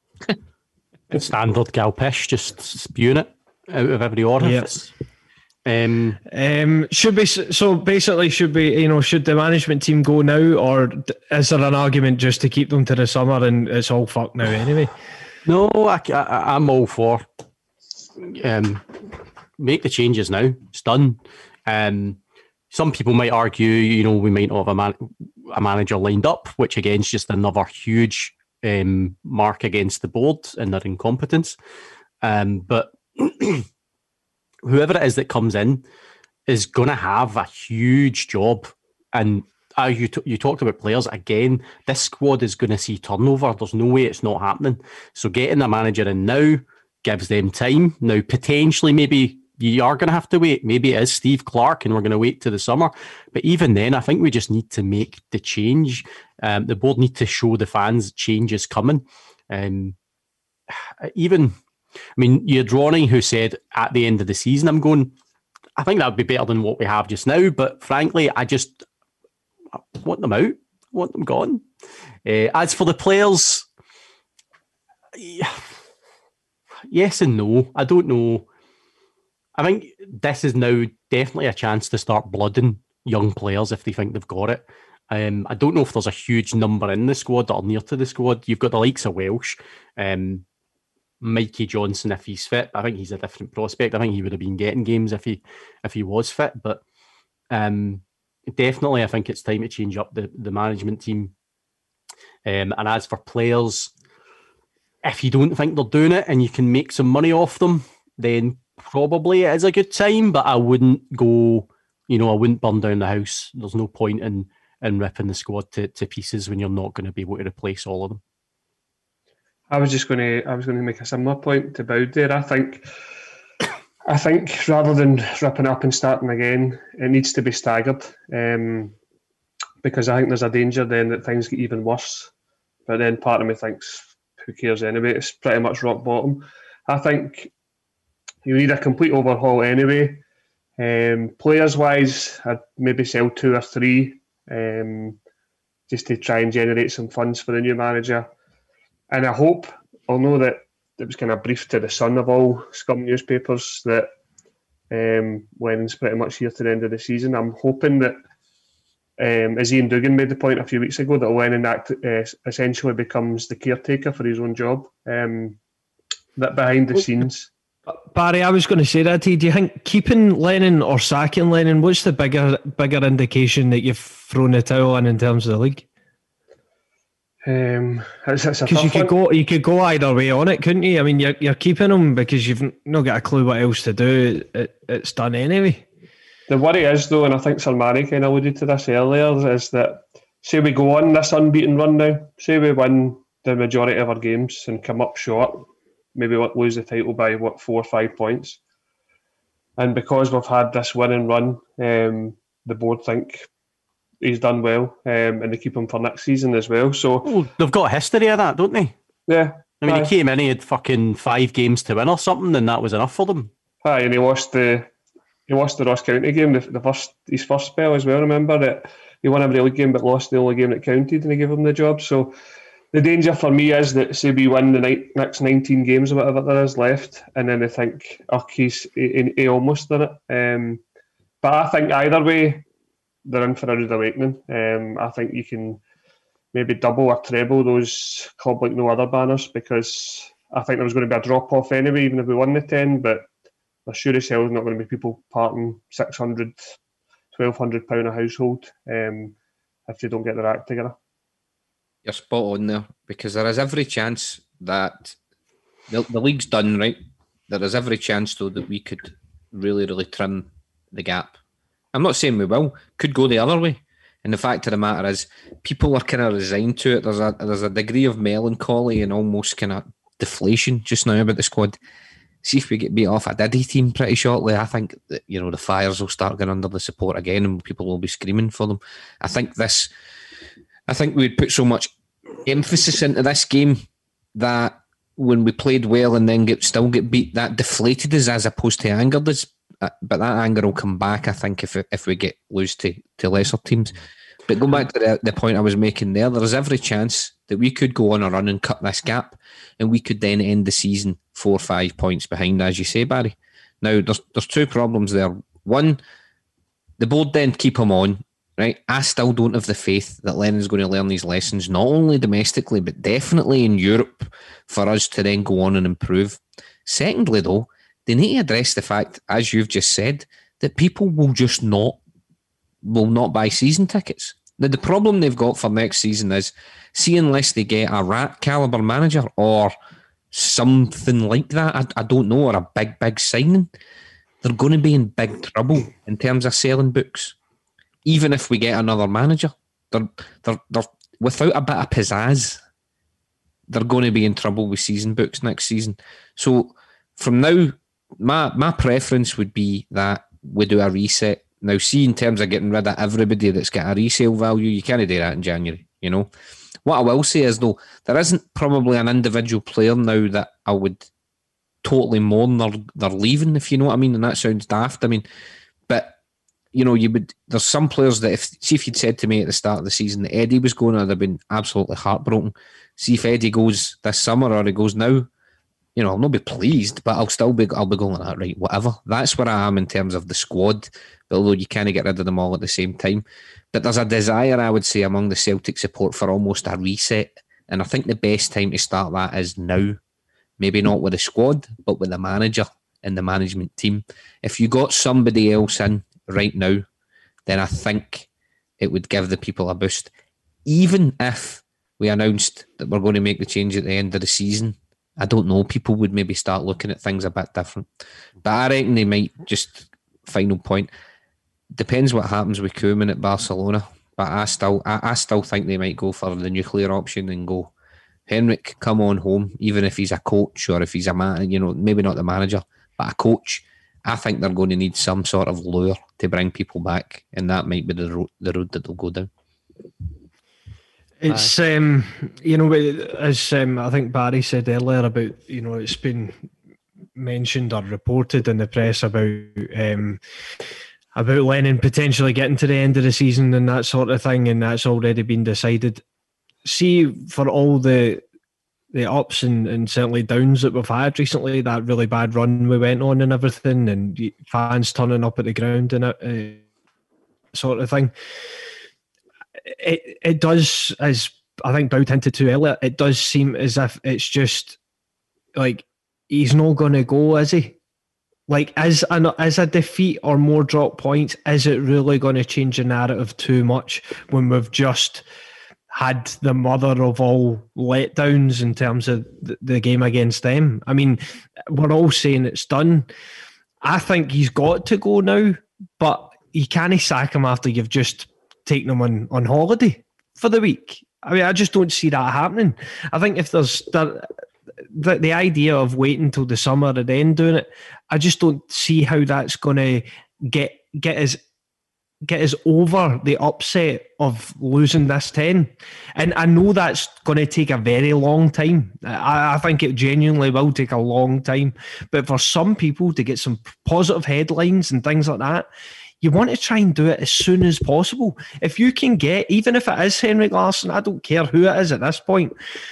Standard gal pish, just spewing it out of every orifice. Yep. Um, um, should be so basically. Should be you know should the management team go now, or is there an argument just to keep them to the summer and it's all fucked now anyway? No, I, I, I'm all for um, make the changes now. It's done. Um, some people might argue, you know, we might not have a, man, a manager lined up, which again is just another huge um, mark against the board and their incompetence. Um, but whoever it is that comes in is going to have a huge job. And uh, you t- you talked about players again. This squad is going to see turnover. There's no way it's not happening. So getting a manager in now gives them time. Now, potentially, maybe you are going to have to wait. Maybe it is Steve Clarke and we're going to wait to the summer. But even then, I think we just need to make the change. Um, the board need to show the fans change is coming. Um, even... I mean, you had Ronnie who said at the end of the season, I'm going, I think that would be better than what we have just now. But frankly, I just I want them out. I want them gone. Uh, as for the players, yes and no. I don't know. I think this is now definitely a chance to start blooding young players if they think they've got it. Um, I don't know if there's a huge number in the squad or near to the squad. You've got the likes of Welsh. Um, Mikey Johnson, if he's fit, I think he's a different prospect. I think he would have been getting games if he if he was fit. But um, definitely, I think it's time to change up the, the management team. Um, and as for players, if you don't think they're doing it and you can make some money off them, then probably it is a good time. But I wouldn't go, you know, I wouldn't burn down the house. There's no point in, in ripping the squad to, to pieces when you're not going to be able to replace all of them. I was just going to. I was going to make a similar point to Boud there. I think, I think rather than ripping up and starting again, it needs to be staggered, um, because I think there's a danger then that things get even worse. But then part of me thinks, who cares anyway? It's pretty much rock bottom. I think you need a complete overhaul anyway. Um, players wise, I'd maybe sell two or three, um, just to try and generate some funds for the new manager. And I hope, although that it was kind of briefed to the son of all scum newspapers, that um, Lennon's pretty much here to the end of the season. I'm hoping that Um, as Ian Dugan made the point a few weeks ago, that Lennon act, uh, essentially becomes the caretaker for his own job. Um, that behind the scenes. Barry, I was going to say that to you. Do you think keeping Lennon or sacking Lennon, what's the bigger bigger indication that you've thrown the towel in in terms of the league? Um, because you could one. go, you could go either way on it, couldn't you? I mean, you're you're keeping him because you've not got a clue what else to do. It, it's done anyway. The worry is though, and I think Sir Mary kind of alluded to this earlier, is that say we go on this unbeaten run now, say we win the majority of our games and come up short, maybe lose the title by what four or five points, and because we've had this win and run, um, the board think he's done well, um, and they keep him for next season as well. So well, they've got a history of that, don't they? Yeah. I mean, aye. he came in, he had fucking five games to win or something, and that was enough for them. Aye, and he lost the he lost the Ross County game, the, the first his first spell as well. Remember that he won every league game, but lost the only game that counted, and he gave him the job. So the danger for me is that say we win the night, next nineteen games or whatever there is left, and then they think, oh, he's he, he almost done it. Um, but I think either way, they're in for a rude awakening. Um, I think you can maybe double or treble those club like no other banners, because I think there was going to be a drop off anyway, even if we won the ten. But there sure as hell is not going to be people parting six hundred, twelve hundred pound a household um, if they don't get their act together. You're spot on there, because there is every chance that the, the league's done, right? There is every chance, though, that we could really, really trim the gap. I'm not saying we will. Could go the other way. And the fact of the matter is, people are kind of resigned to it. There's a there's a degree of melancholy and almost kind of deflation just now about the squad. See if we get beat off a Diddy team pretty shortly. I think that, you know, the fires will start going under the support again, and people will be screaming for them. I think this. I think we'd put so much emphasis into this game that when we played well and then get still get beat, that deflated us as opposed to angered us. But that anger will come back, I think, if if we get lose to, to lesser teams. But going back to the, the point I was making there, there's every chance that we could go on a run and cut this gap, and we could then end the season four or five points behind, as you say, Barry. Now, there's there's two problems there. One, the board then keep him on, right? I still don't have the faith that Lennon's going to learn these lessons, not only domestically, but definitely in Europe, for us to then go on and improve. Secondly, though, they need to address the fact, as you've just said, that people will just not will not buy season tickets. Now, the problem they've got for next season is, see, unless they get a rat caliber manager or something like that, I, I don't know, or a big, big signing, they're going to be in big trouble in terms of selling books. Even if we get another manager, they're, they're, they're without a bit of pizzazz, they're going to be in trouble with season books next season. So from now, my my preference would be that we do a reset. Now, see, in terms of getting rid of everybody that's got a resale value, you can't do that in January, you know. What I will say is, though, there isn't probably an individual player now that I would totally mourn their, their leaving, if you know what I mean, and that sounds daft. I mean, but, you know, you would. There's some players that, if see if you'd said to me at the start of the season that Eddie was going, I'd have been absolutely heartbroken. See if Eddie goes this summer or he goes now, you know, I'll not be pleased, but I'll still be, I'll be going like that, right, whatever. That's where I am in terms of the squad, although you can't get rid of them all at the same time. But there's a desire, I would say, among the Celtic support for almost a reset. And I think the best time to start that is now. Maybe not with the squad, but with the manager and the management team. If you got somebody else in right now, then I think it would give the people a boost. Even if we announced that we're going to make the change at the end of the season, I don't know, people would maybe start looking at things a bit different. But I reckon they might, just final point, depends what happens with Koeman at Barcelona. But I still I, I still think they might go for the nuclear option and go, Henrik, come on home, even if he's a coach or if he's a man, you know, maybe not the manager, but a coach. I think they're going to need some sort of lure to bring people back, and that might be the road, the road that they'll go down. It's, um, you know, as um, I think Barry said earlier about, you know, it's been mentioned or reported in the press about um, about Lennon potentially getting to the end of the season and that sort of thing, and that's already been decided. See, for all the the ups and, and certainly downs that we've had recently, that really bad run we went on and everything, and fans turning up at the ground and uh, sort of thing. it it does, as I think Bout hinted to earlier, it does seem as if it's just like he's not going to go, is he? Like, is a, is a defeat or more drop points, is it really going to change the narrative too much when we've just had the mother of all letdowns in terms of the, the game against them? I mean, we're all saying it's done. I think he's got to go now, but you can't sack him after you've just taken him on, on holiday for the week. I mean, I just don't see that happening. I think if there's... There, The, the idea of waiting until the summer and then doing it, I just don't see how that's going to get get us get us over the upset of losing this ten. And I know that's going to take a very long time. I, I think it genuinely will take a long time. But for some people to get some positive headlines and things like that, you want to try and do it as soon as possible. If you can get, even if it is Henrik Larsson, I don't care who it is at this point,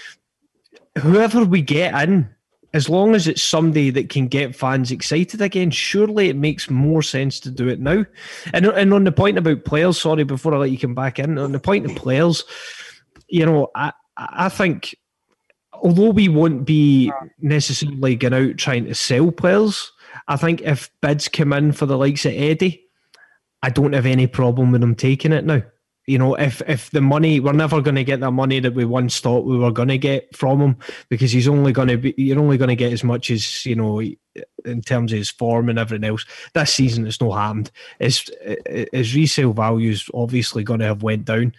whoever we get in, as long as it's somebody that can get fans excited again, surely it makes more sense to do it now. And, and on the point about players, sorry, before I let you come back in, on the point of players, you know, I, I think although we won't be necessarily going out trying to sell players, I think if bids come in for the likes of Eddie, I don't have any problem with them taking it now. You know, if if the money, we're never going to get that money that we once thought we were going to get from him, because he's only going to be, you're only going to get as much as, you know, in terms of his form and everything else. This season, it's not happened. His, his resale value is obviously going to have went down.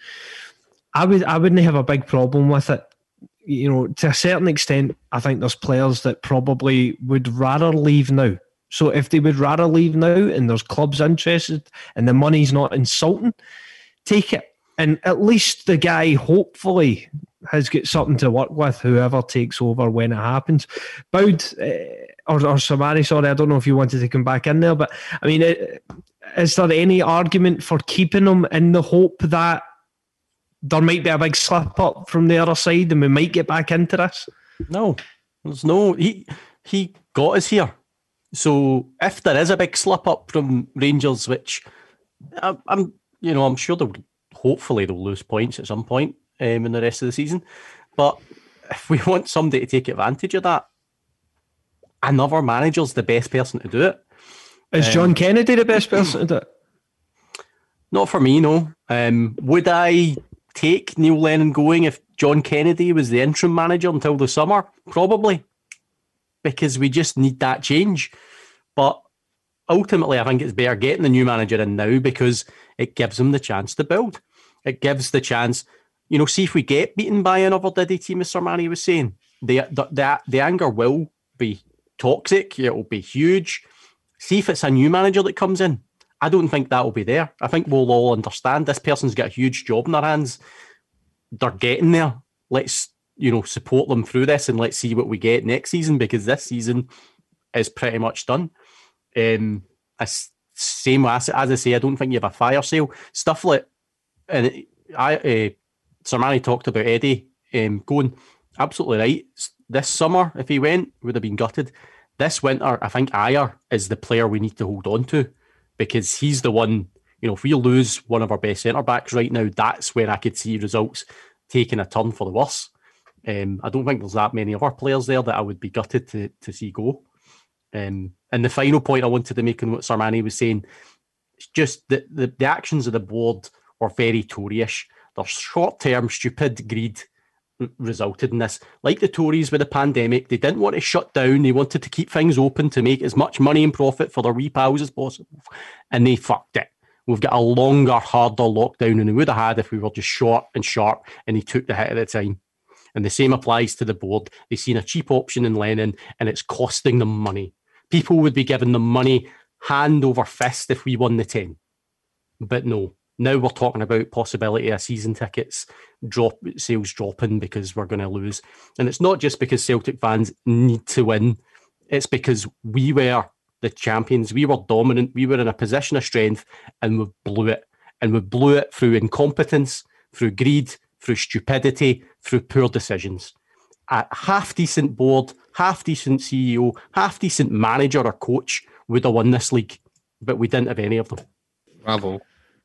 I would, I wouldn't have a big problem with it. You know, to a certain extent, I think there's players that probably would rather leave now. So if they would rather leave now and there's clubs interested and the money's not insulting, take it. And at least the guy hopefully has got something to work with, whoever takes over when it happens. Boud, uh, or, or Samari, sorry, I don't know if you wanted to come back in there, but I mean, uh, is there any argument for keeping him in the hope that there might be a big slip up from the other side and we might get back into this? No, there's no, he, he got us here. So if there is a big slip up from Rangers, which I, I'm, You know, I'm sure they'll hopefully they'll lose points at some point um, in the rest of the season. But if we want somebody to take advantage of that, another manager's the best person to do it. Is um, John Kennedy the best person to do it? Not for me, no. Um, would I take Neil Lennon going if John Kennedy was the interim manager until the summer? Probably. Because we just need that change. But ultimately, I think it's better getting the new manager in now, because it gives them the chance to build. It gives the chance, you know, see if we get beaten by another Diddy team, as Sir Manny was saying, the, the, the, the anger will be toxic. It will be huge. See if it's a new manager that comes in. I don't think that will be there. I think we'll all understand this person's got a huge job in their hands. They're getting there. Let's, you know, support them through this and let's see what we get next season, because this season is pretty much done. Um, as same as, as I say, I don't think you have a fire sale stuff like, and it, I uh, Sir Manny talked about Eddie um, going, absolutely right. This summer, if he went, would have been gutted. This winter, I think Ajer is the player we need to hold on to, because he's the one. You know, if we lose one of our best centre backs right now, that's where I could see results taking a turn for the worse. Um, I don't think there's that many other players there that I would be gutted to to see go. Um, and the final point I wanted to make on what Sir Manny was saying, it's just that the, the actions of the board were very Toryish. Their short-term stupid greed r- resulted in this. Like the Tories with the pandemic, they didn't want to shut down. They wanted to keep things open to make as much money and profit for their wee pals as possible. And they fucked it. We've got a longer, harder lockdown than we would have had if we were just short and sharp and they took the hit at the time. And the same applies to the board. They've seen a cheap option in Lennon and it's costing them money. People would be giving them money hand over fist if we won the ten. But no, now we're talking about possibility of season tickets drop sales dropping because we're going to lose. And it's not just because Celtic fans need to win. It's because we were the champions. We were dominant. We were in a position of strength and we blew it. And we blew it through incompetence, through greed, through stupidity, through poor decisions. A half-decent board, half-decent C E O, half-decent manager or coach would have won this league, but we didn't have any of them. Bravo.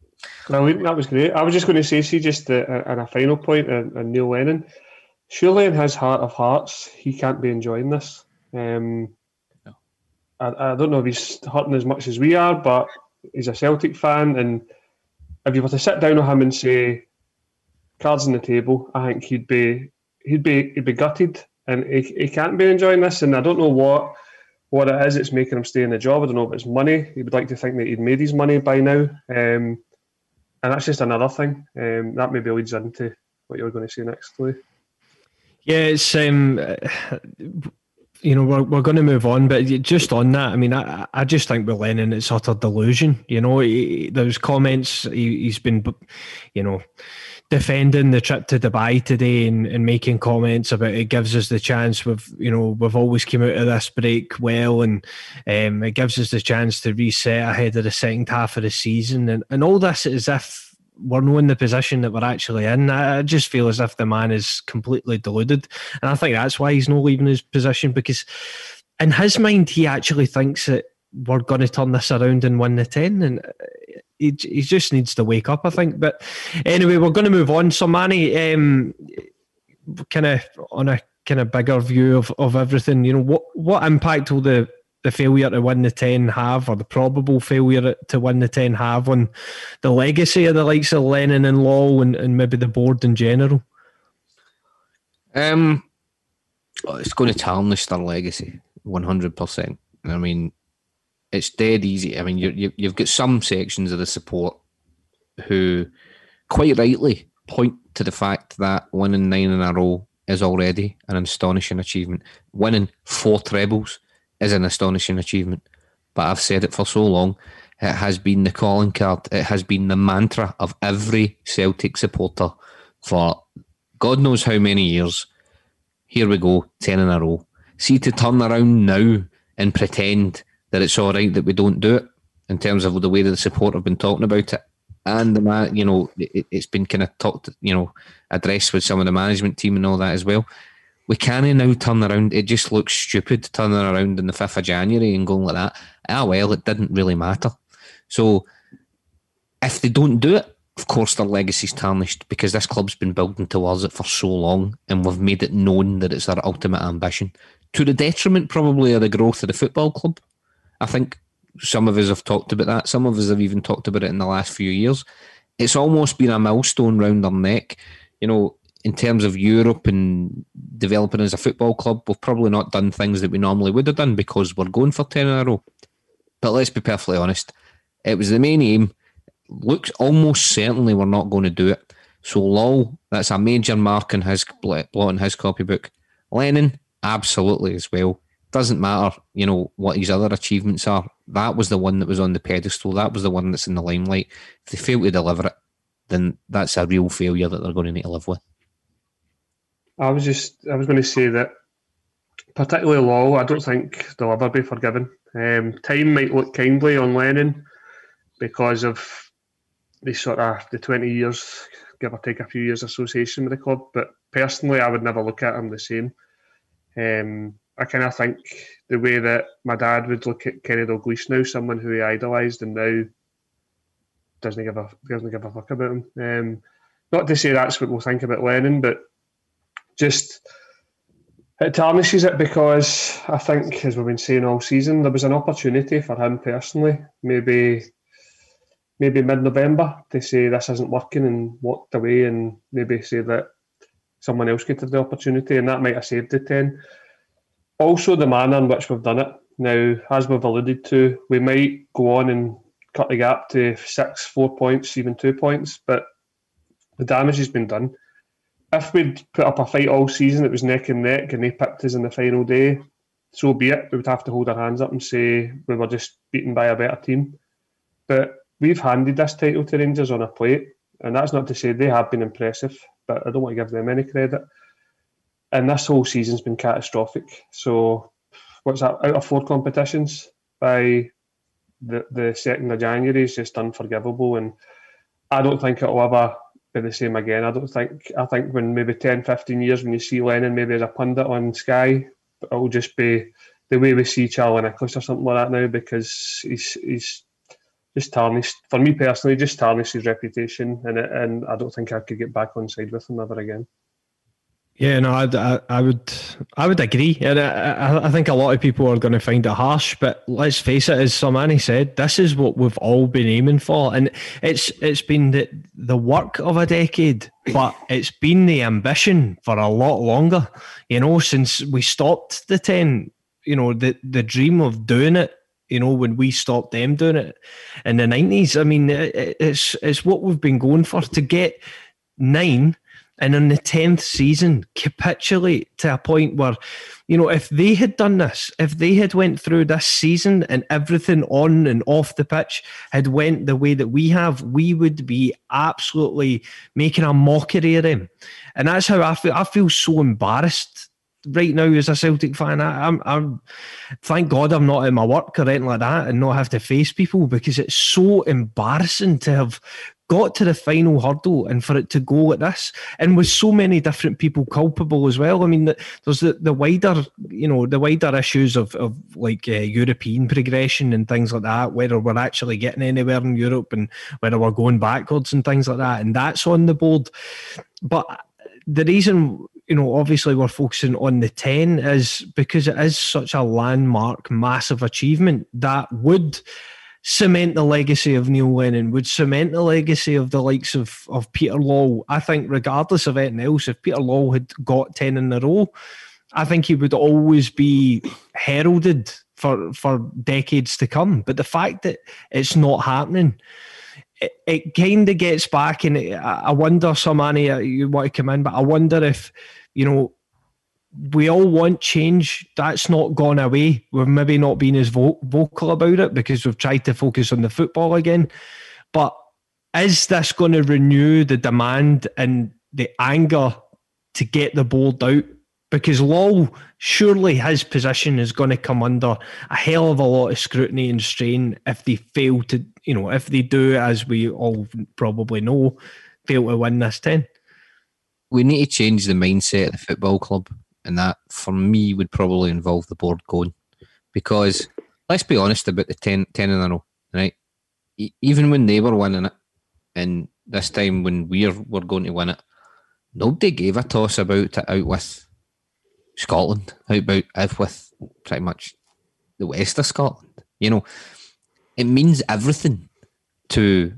Brilliant, that was great. I was just going to say, see, just uh, on a final point, and uh, uh, Neil Lennon, surely in his heart of hearts, he can't be enjoying this. Um, no. I, I don't know if he's hurting as much as we are, but he's a Celtic fan, and if you were to sit down with him and say, cards on the table, I think he'd be he'd be he'd be gutted, and he, he can't be enjoying this. And I don't know what what it is that's making him stay in the job. I don't know if it's money. He would like to think that he'd made his money by now, um, and that's just another thing. Um, that maybe leads into what you were going to say next, Louis. Yeah, it's um, you know, we're we're going to move on, but just on that, I mean, I I just think with Lennon, it's utter delusion. You know, he, there's comments he, he's been, you know, defending the trip to Dubai today and, and making comments about it gives us the chance. We've, you know, we've always come out of this break well, and um, it gives us the chance to reset ahead of the second half of the season, and and all this as if we're not in the position that we're actually in. I just feel as if the man is completely deluded. And I think that's why he's not leaving his position, because in his mind, he actually thinks that we're going to turn this around and win the ten. And he, he just needs to wake up, I think. But anyway, we're going to move on. So, Manny, um, kind of on a kind of bigger view of, of everything, you know, what, what impact will the the failure to win the ten have, or the probable failure to win the ten have, on the legacy of the likes of Lennon and Law, and, and maybe the board in general? Um, it's going to tarnish their legacy, one hundred percent. I mean, it's dead easy. I mean, you, you, you've got some sections of the support who, quite rightly, point to the fact that winning nine in a row is already an astonishing achievement. Winning four trebles is an astonishing achievement. But I've said it for so long, it has been the calling card, it has been the mantra of every Celtic supporter for God knows how many years. Here we go, ten in a row. See, to turn around now and pretend that it's all right that we don't do it, in terms of the way that the support have been talking about it, and the man, you know, it, it's been kind of talked, you know, addressed with some of the management team and all that as well. We can't now turn around. It just looks stupid turning around on the fifth of January and going like that. Ah, well, it didn't really matter. So if they don't do it, of course their legacy's tarnished, because this club's been building towards it for so long, and we've made it known that it's their ultimate ambition, to the detriment probably of the growth of the football club. I think some of us have talked about that. Some of us have even talked about it in the last few years. It's almost been a millstone round our neck. You know, in terms of Europe and developing as a football club, we've probably not done things that we normally would have done because we're going for ten in a row. But let's be perfectly honest, it was the main aim. Looks almost certainly we're not going to do it. So Lol, that's a major mark in his blot in his copybook. Lennon, absolutely as well. Doesn't matter, you know, what his other achievements are. That was the one that was on the pedestal. That was the one that's in the limelight. If they fail to deliver it, then that's a real failure that they're going to need to live with. I was just, I was going to say that, particularly Law, I don't think they'll ever be forgiven. Um, time might look kindly on Lennon because of the sort of the twenty years, give or take a few years association with the club. But personally, I would never look at him the same. Um, I kind of think the way that my dad would look at Kenny Dalglish now, someone who he idolised and now doesn't give a doesn't give a fuck about him. Um, not to say that's what we'll think about Lennon, but just it tarnishes it, because I think, as we've been saying all season, there was an opportunity for him personally, maybe maybe mid-November, to say this isn't working and walked away, and maybe say that someone else could have the opportunity, and that might have saved the ten. Also, the manner in which we've done it. Now, as we've alluded to, we might go on and cut the gap to six, four points, even two points, but the damage has been done. If we'd put up a fight all season, it was neck and neck, and they picked us in the final day, so be it. We would have to hold our hands up and say we were just beaten by a better team. But we've handed this title to Rangers on a plate, and that's not to say they have been impressive, but I don't want to give them any credit. And this whole season's been catastrophic. So, what's that, out of four competitions by the, the second of January is just unforgivable, and I don't think it'll ever be the same again. I don't think, I think when maybe ten, fifteen years, when you see Lennon maybe as a pundit on Sky, it'll just be the way we see Charlie Nicholas or something like that now, because he's he's just tarnished, for me personally, just tarnished his reputation, and it, and I don't think I could get back on side with him ever again. Yeah, no, I'd, I, I would, I would agree, and I, I think a lot of people are going to find it harsh. But let's face it, as Samani said, this is what we've all been aiming for, and it's it's been the the work of a decade, but it's been the ambition for a lot longer. You know, since we stopped the ten, you know, the the dream of doing it. You know, when we stopped them doing it in the nineties, I mean, it, it's it's what we've been going for to get nine. And in the tenth season, capitulate to a point where, you know, if they had done this, if they had went through this season and everything on and off the pitch had went the way that we have, we would be absolutely making a mockery of them. And that's how I feel. I feel so embarrassed right now as a Celtic fan. I, I'm, I'm, thank God I'm not in my work or anything like that and not have to face people, because it's so embarrassing to have got to the final hurdle and for it to go like this, and with so many different people culpable as well. I mean, there's the, the wider, you know, the wider issues of, of like uh, European progression and things like that, whether we're actually getting anywhere in Europe and whether we're going backwards and things like that, and that's on the board. But the reason, you know, obviously we're focusing on the ten is because it is such a landmark, massive achievement that would cement the legacy of Neil Lennon, would cement the legacy of the likes of, of Peter Lawwell. I think regardless of anything else, if Peter Lawwell had got ten in a row, I think he would always be heralded for, for decades to come. But the fact that it's not happening, it, it kind of gets back, and it, I wonder, Samani, you want to come in, but I wonder if, you know, we all want change. That's not gone away. We've maybe not been as vo- vocal about it because we've tried to focus on the football again. But is this going to renew the demand and the anger to get the board out? Because Lawwell, surely his position is going to come under a hell of a lot of scrutiny and strain if they fail to, you know, if they do, as we all probably know, fail to win this ten. We need to change the mindset of the football club. And that, for me, would probably involve the board going. Because, let's be honest about the ten, ten in a row, right? E- even when they were winning it, and this time when we're, we're going to win it, nobody gave a toss about it out with Scotland, out, about, out with pretty much the west of Scotland. You know, it means everything to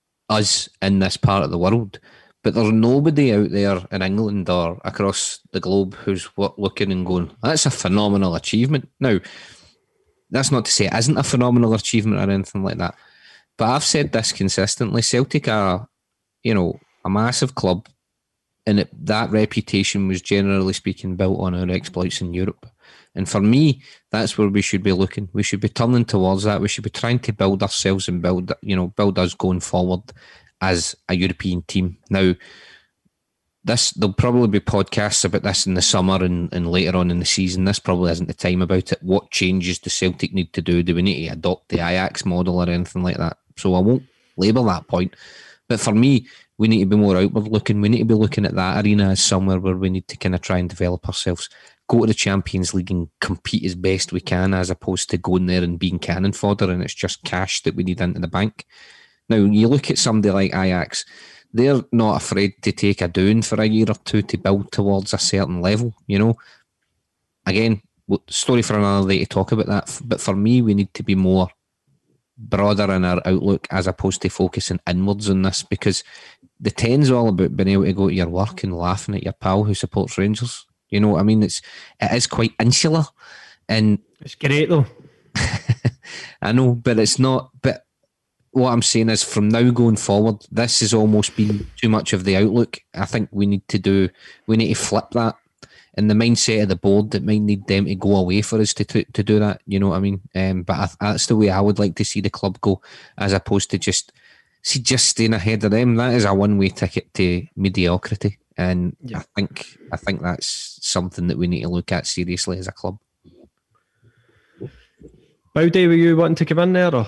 us in this part of the world. But there's nobody out there in England or across the globe who's looking and going, that's a phenomenal achievement. Now, that's not to say it isn't a phenomenal achievement or anything like that. But I've said this consistently. Celtic are, you know, a massive club, and it, that reputation was, generally speaking, built on our exploits in Europe. And for me, that's where we should be looking. We should be turning towards that. We should be trying to build ourselves and build, you know, build us going forward as a European team. Now, this there'll probably be podcasts about this in the summer and, and later on in the season. This probably isn't the time about it. What changes does Celtic need to do? Do we need to adopt the Ajax model or anything like that? So I won't labour that point. But for me, we need to be more outward looking. We need to be looking at that arena as somewhere where we need to kind of try and develop ourselves. Go to the Champions League and compete as best we can, as opposed to going there and being cannon fodder and it's just cash that we need into the bank. Now, you look at somebody like Ajax, they're not afraid to take a down for a year or two to build towards a certain level, you know. Again, story for another day to talk about that. But for me, we need to be more broader in our outlook as opposed to focusing inwards on this, because the ten's all about being able to go to your work and laughing at your pal who supports Rangers. You know what I mean? It's, it is quite insular. And it's great, though. I know, but it's not... But what I'm saying is, from now going forward, this has almost been too much of the outlook. I think we need to do, we need to flip that. And the mindset of the board, that might need them to go away for us to to, to do that. You know what I mean? Um, but I, that's the way I would like to see the club go, as opposed to just see just staying ahead of them. That is a one-way ticket to mediocrity, and yeah. I think I think that's something that we need to look at seriously as a club. Bowdy, were you wanting to come in there, or?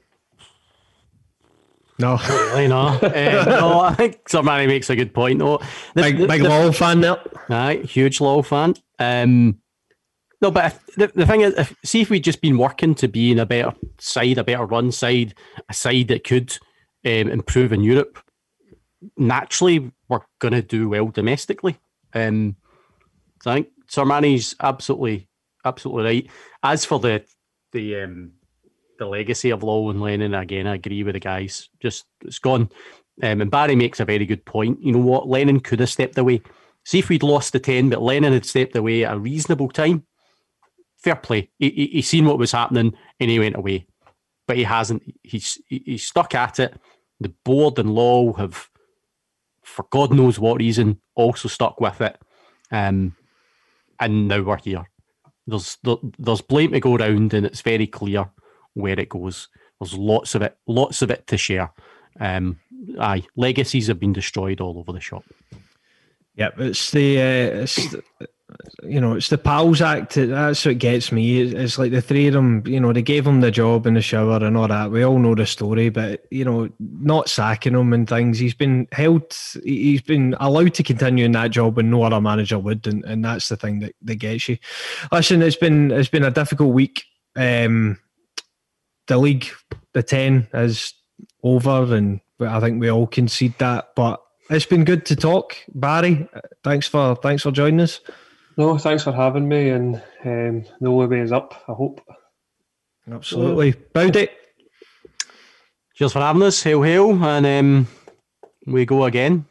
No, really no. uh, no, I think somebody makes a good point though. The, big the, big the, Lawwell fan there. Aye, huge Lawwell fan. Um, No, but if, the, the thing is, if, see if we'd just been working to be in a better side, a better run side, a side that could um, improve in Europe, naturally we're going to do well domestically. Um, so I think Sermanni's absolutely, absolutely right. As for the the um, the legacy of Lowe and Lennon, again, I agree with the guys. Just it's gone. Um, and Barry makes a very good point. You know what? Lennon could have stepped away. See if we'd lost the ten, but Lennon had stepped away at a reasonable time. Fair play. He, he, he seen what was happening and he went away. But he hasn't. He's he's stuck at it. The board and Law have, for God knows what reason, also stuck with it. Um, and now we're here. There's there, there's blame to go around, and it's very clear where it goes. There's lots of it, lots of it to share. Um, aye, legacies have been destroyed all over the shop. Yep, it's the uh, it's the, you know it's the Pals Act. That's what gets me. It's, it's like the three of them. You know, they gave him the job in the shower and all that. We all know the story, but you know, not sacking him and things. He's been held. He's been allowed to continue in that job when no other manager would, and, and that's the thing that, that gets you. Listen, it's been it's been a difficult week. Um, the league, the ten is over, and I think we all concede that, but. It's been good to talk, Barry. Thanks for thanks for joining us. No, thanks for having me, and um, no way is up, I hope. Absolutely. Bowdy. Cheers for having us. Hail, hail, and um, we go again.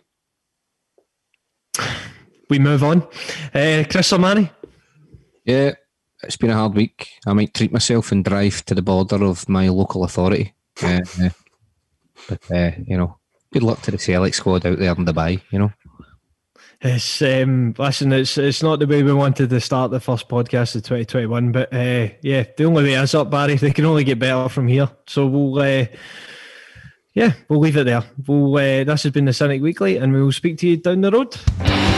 We move on. Uh, Chris Sermanni. Yeah, it's been a hard week. I might treat myself and drive to the border of my local authority. Uh, uh, but, uh, you know, good luck to the Celtic squad out there in Dubai, you know. It's um, listen, it's it's not the way we wanted to start the first podcast of twenty twenty-one, but uh, yeah, the only way is up, Barry. They can only get better from here. So we'll, uh, yeah, we'll leave it there. We'll. Uh, this has been the Cynic Weekly, and we will speak to you down the road.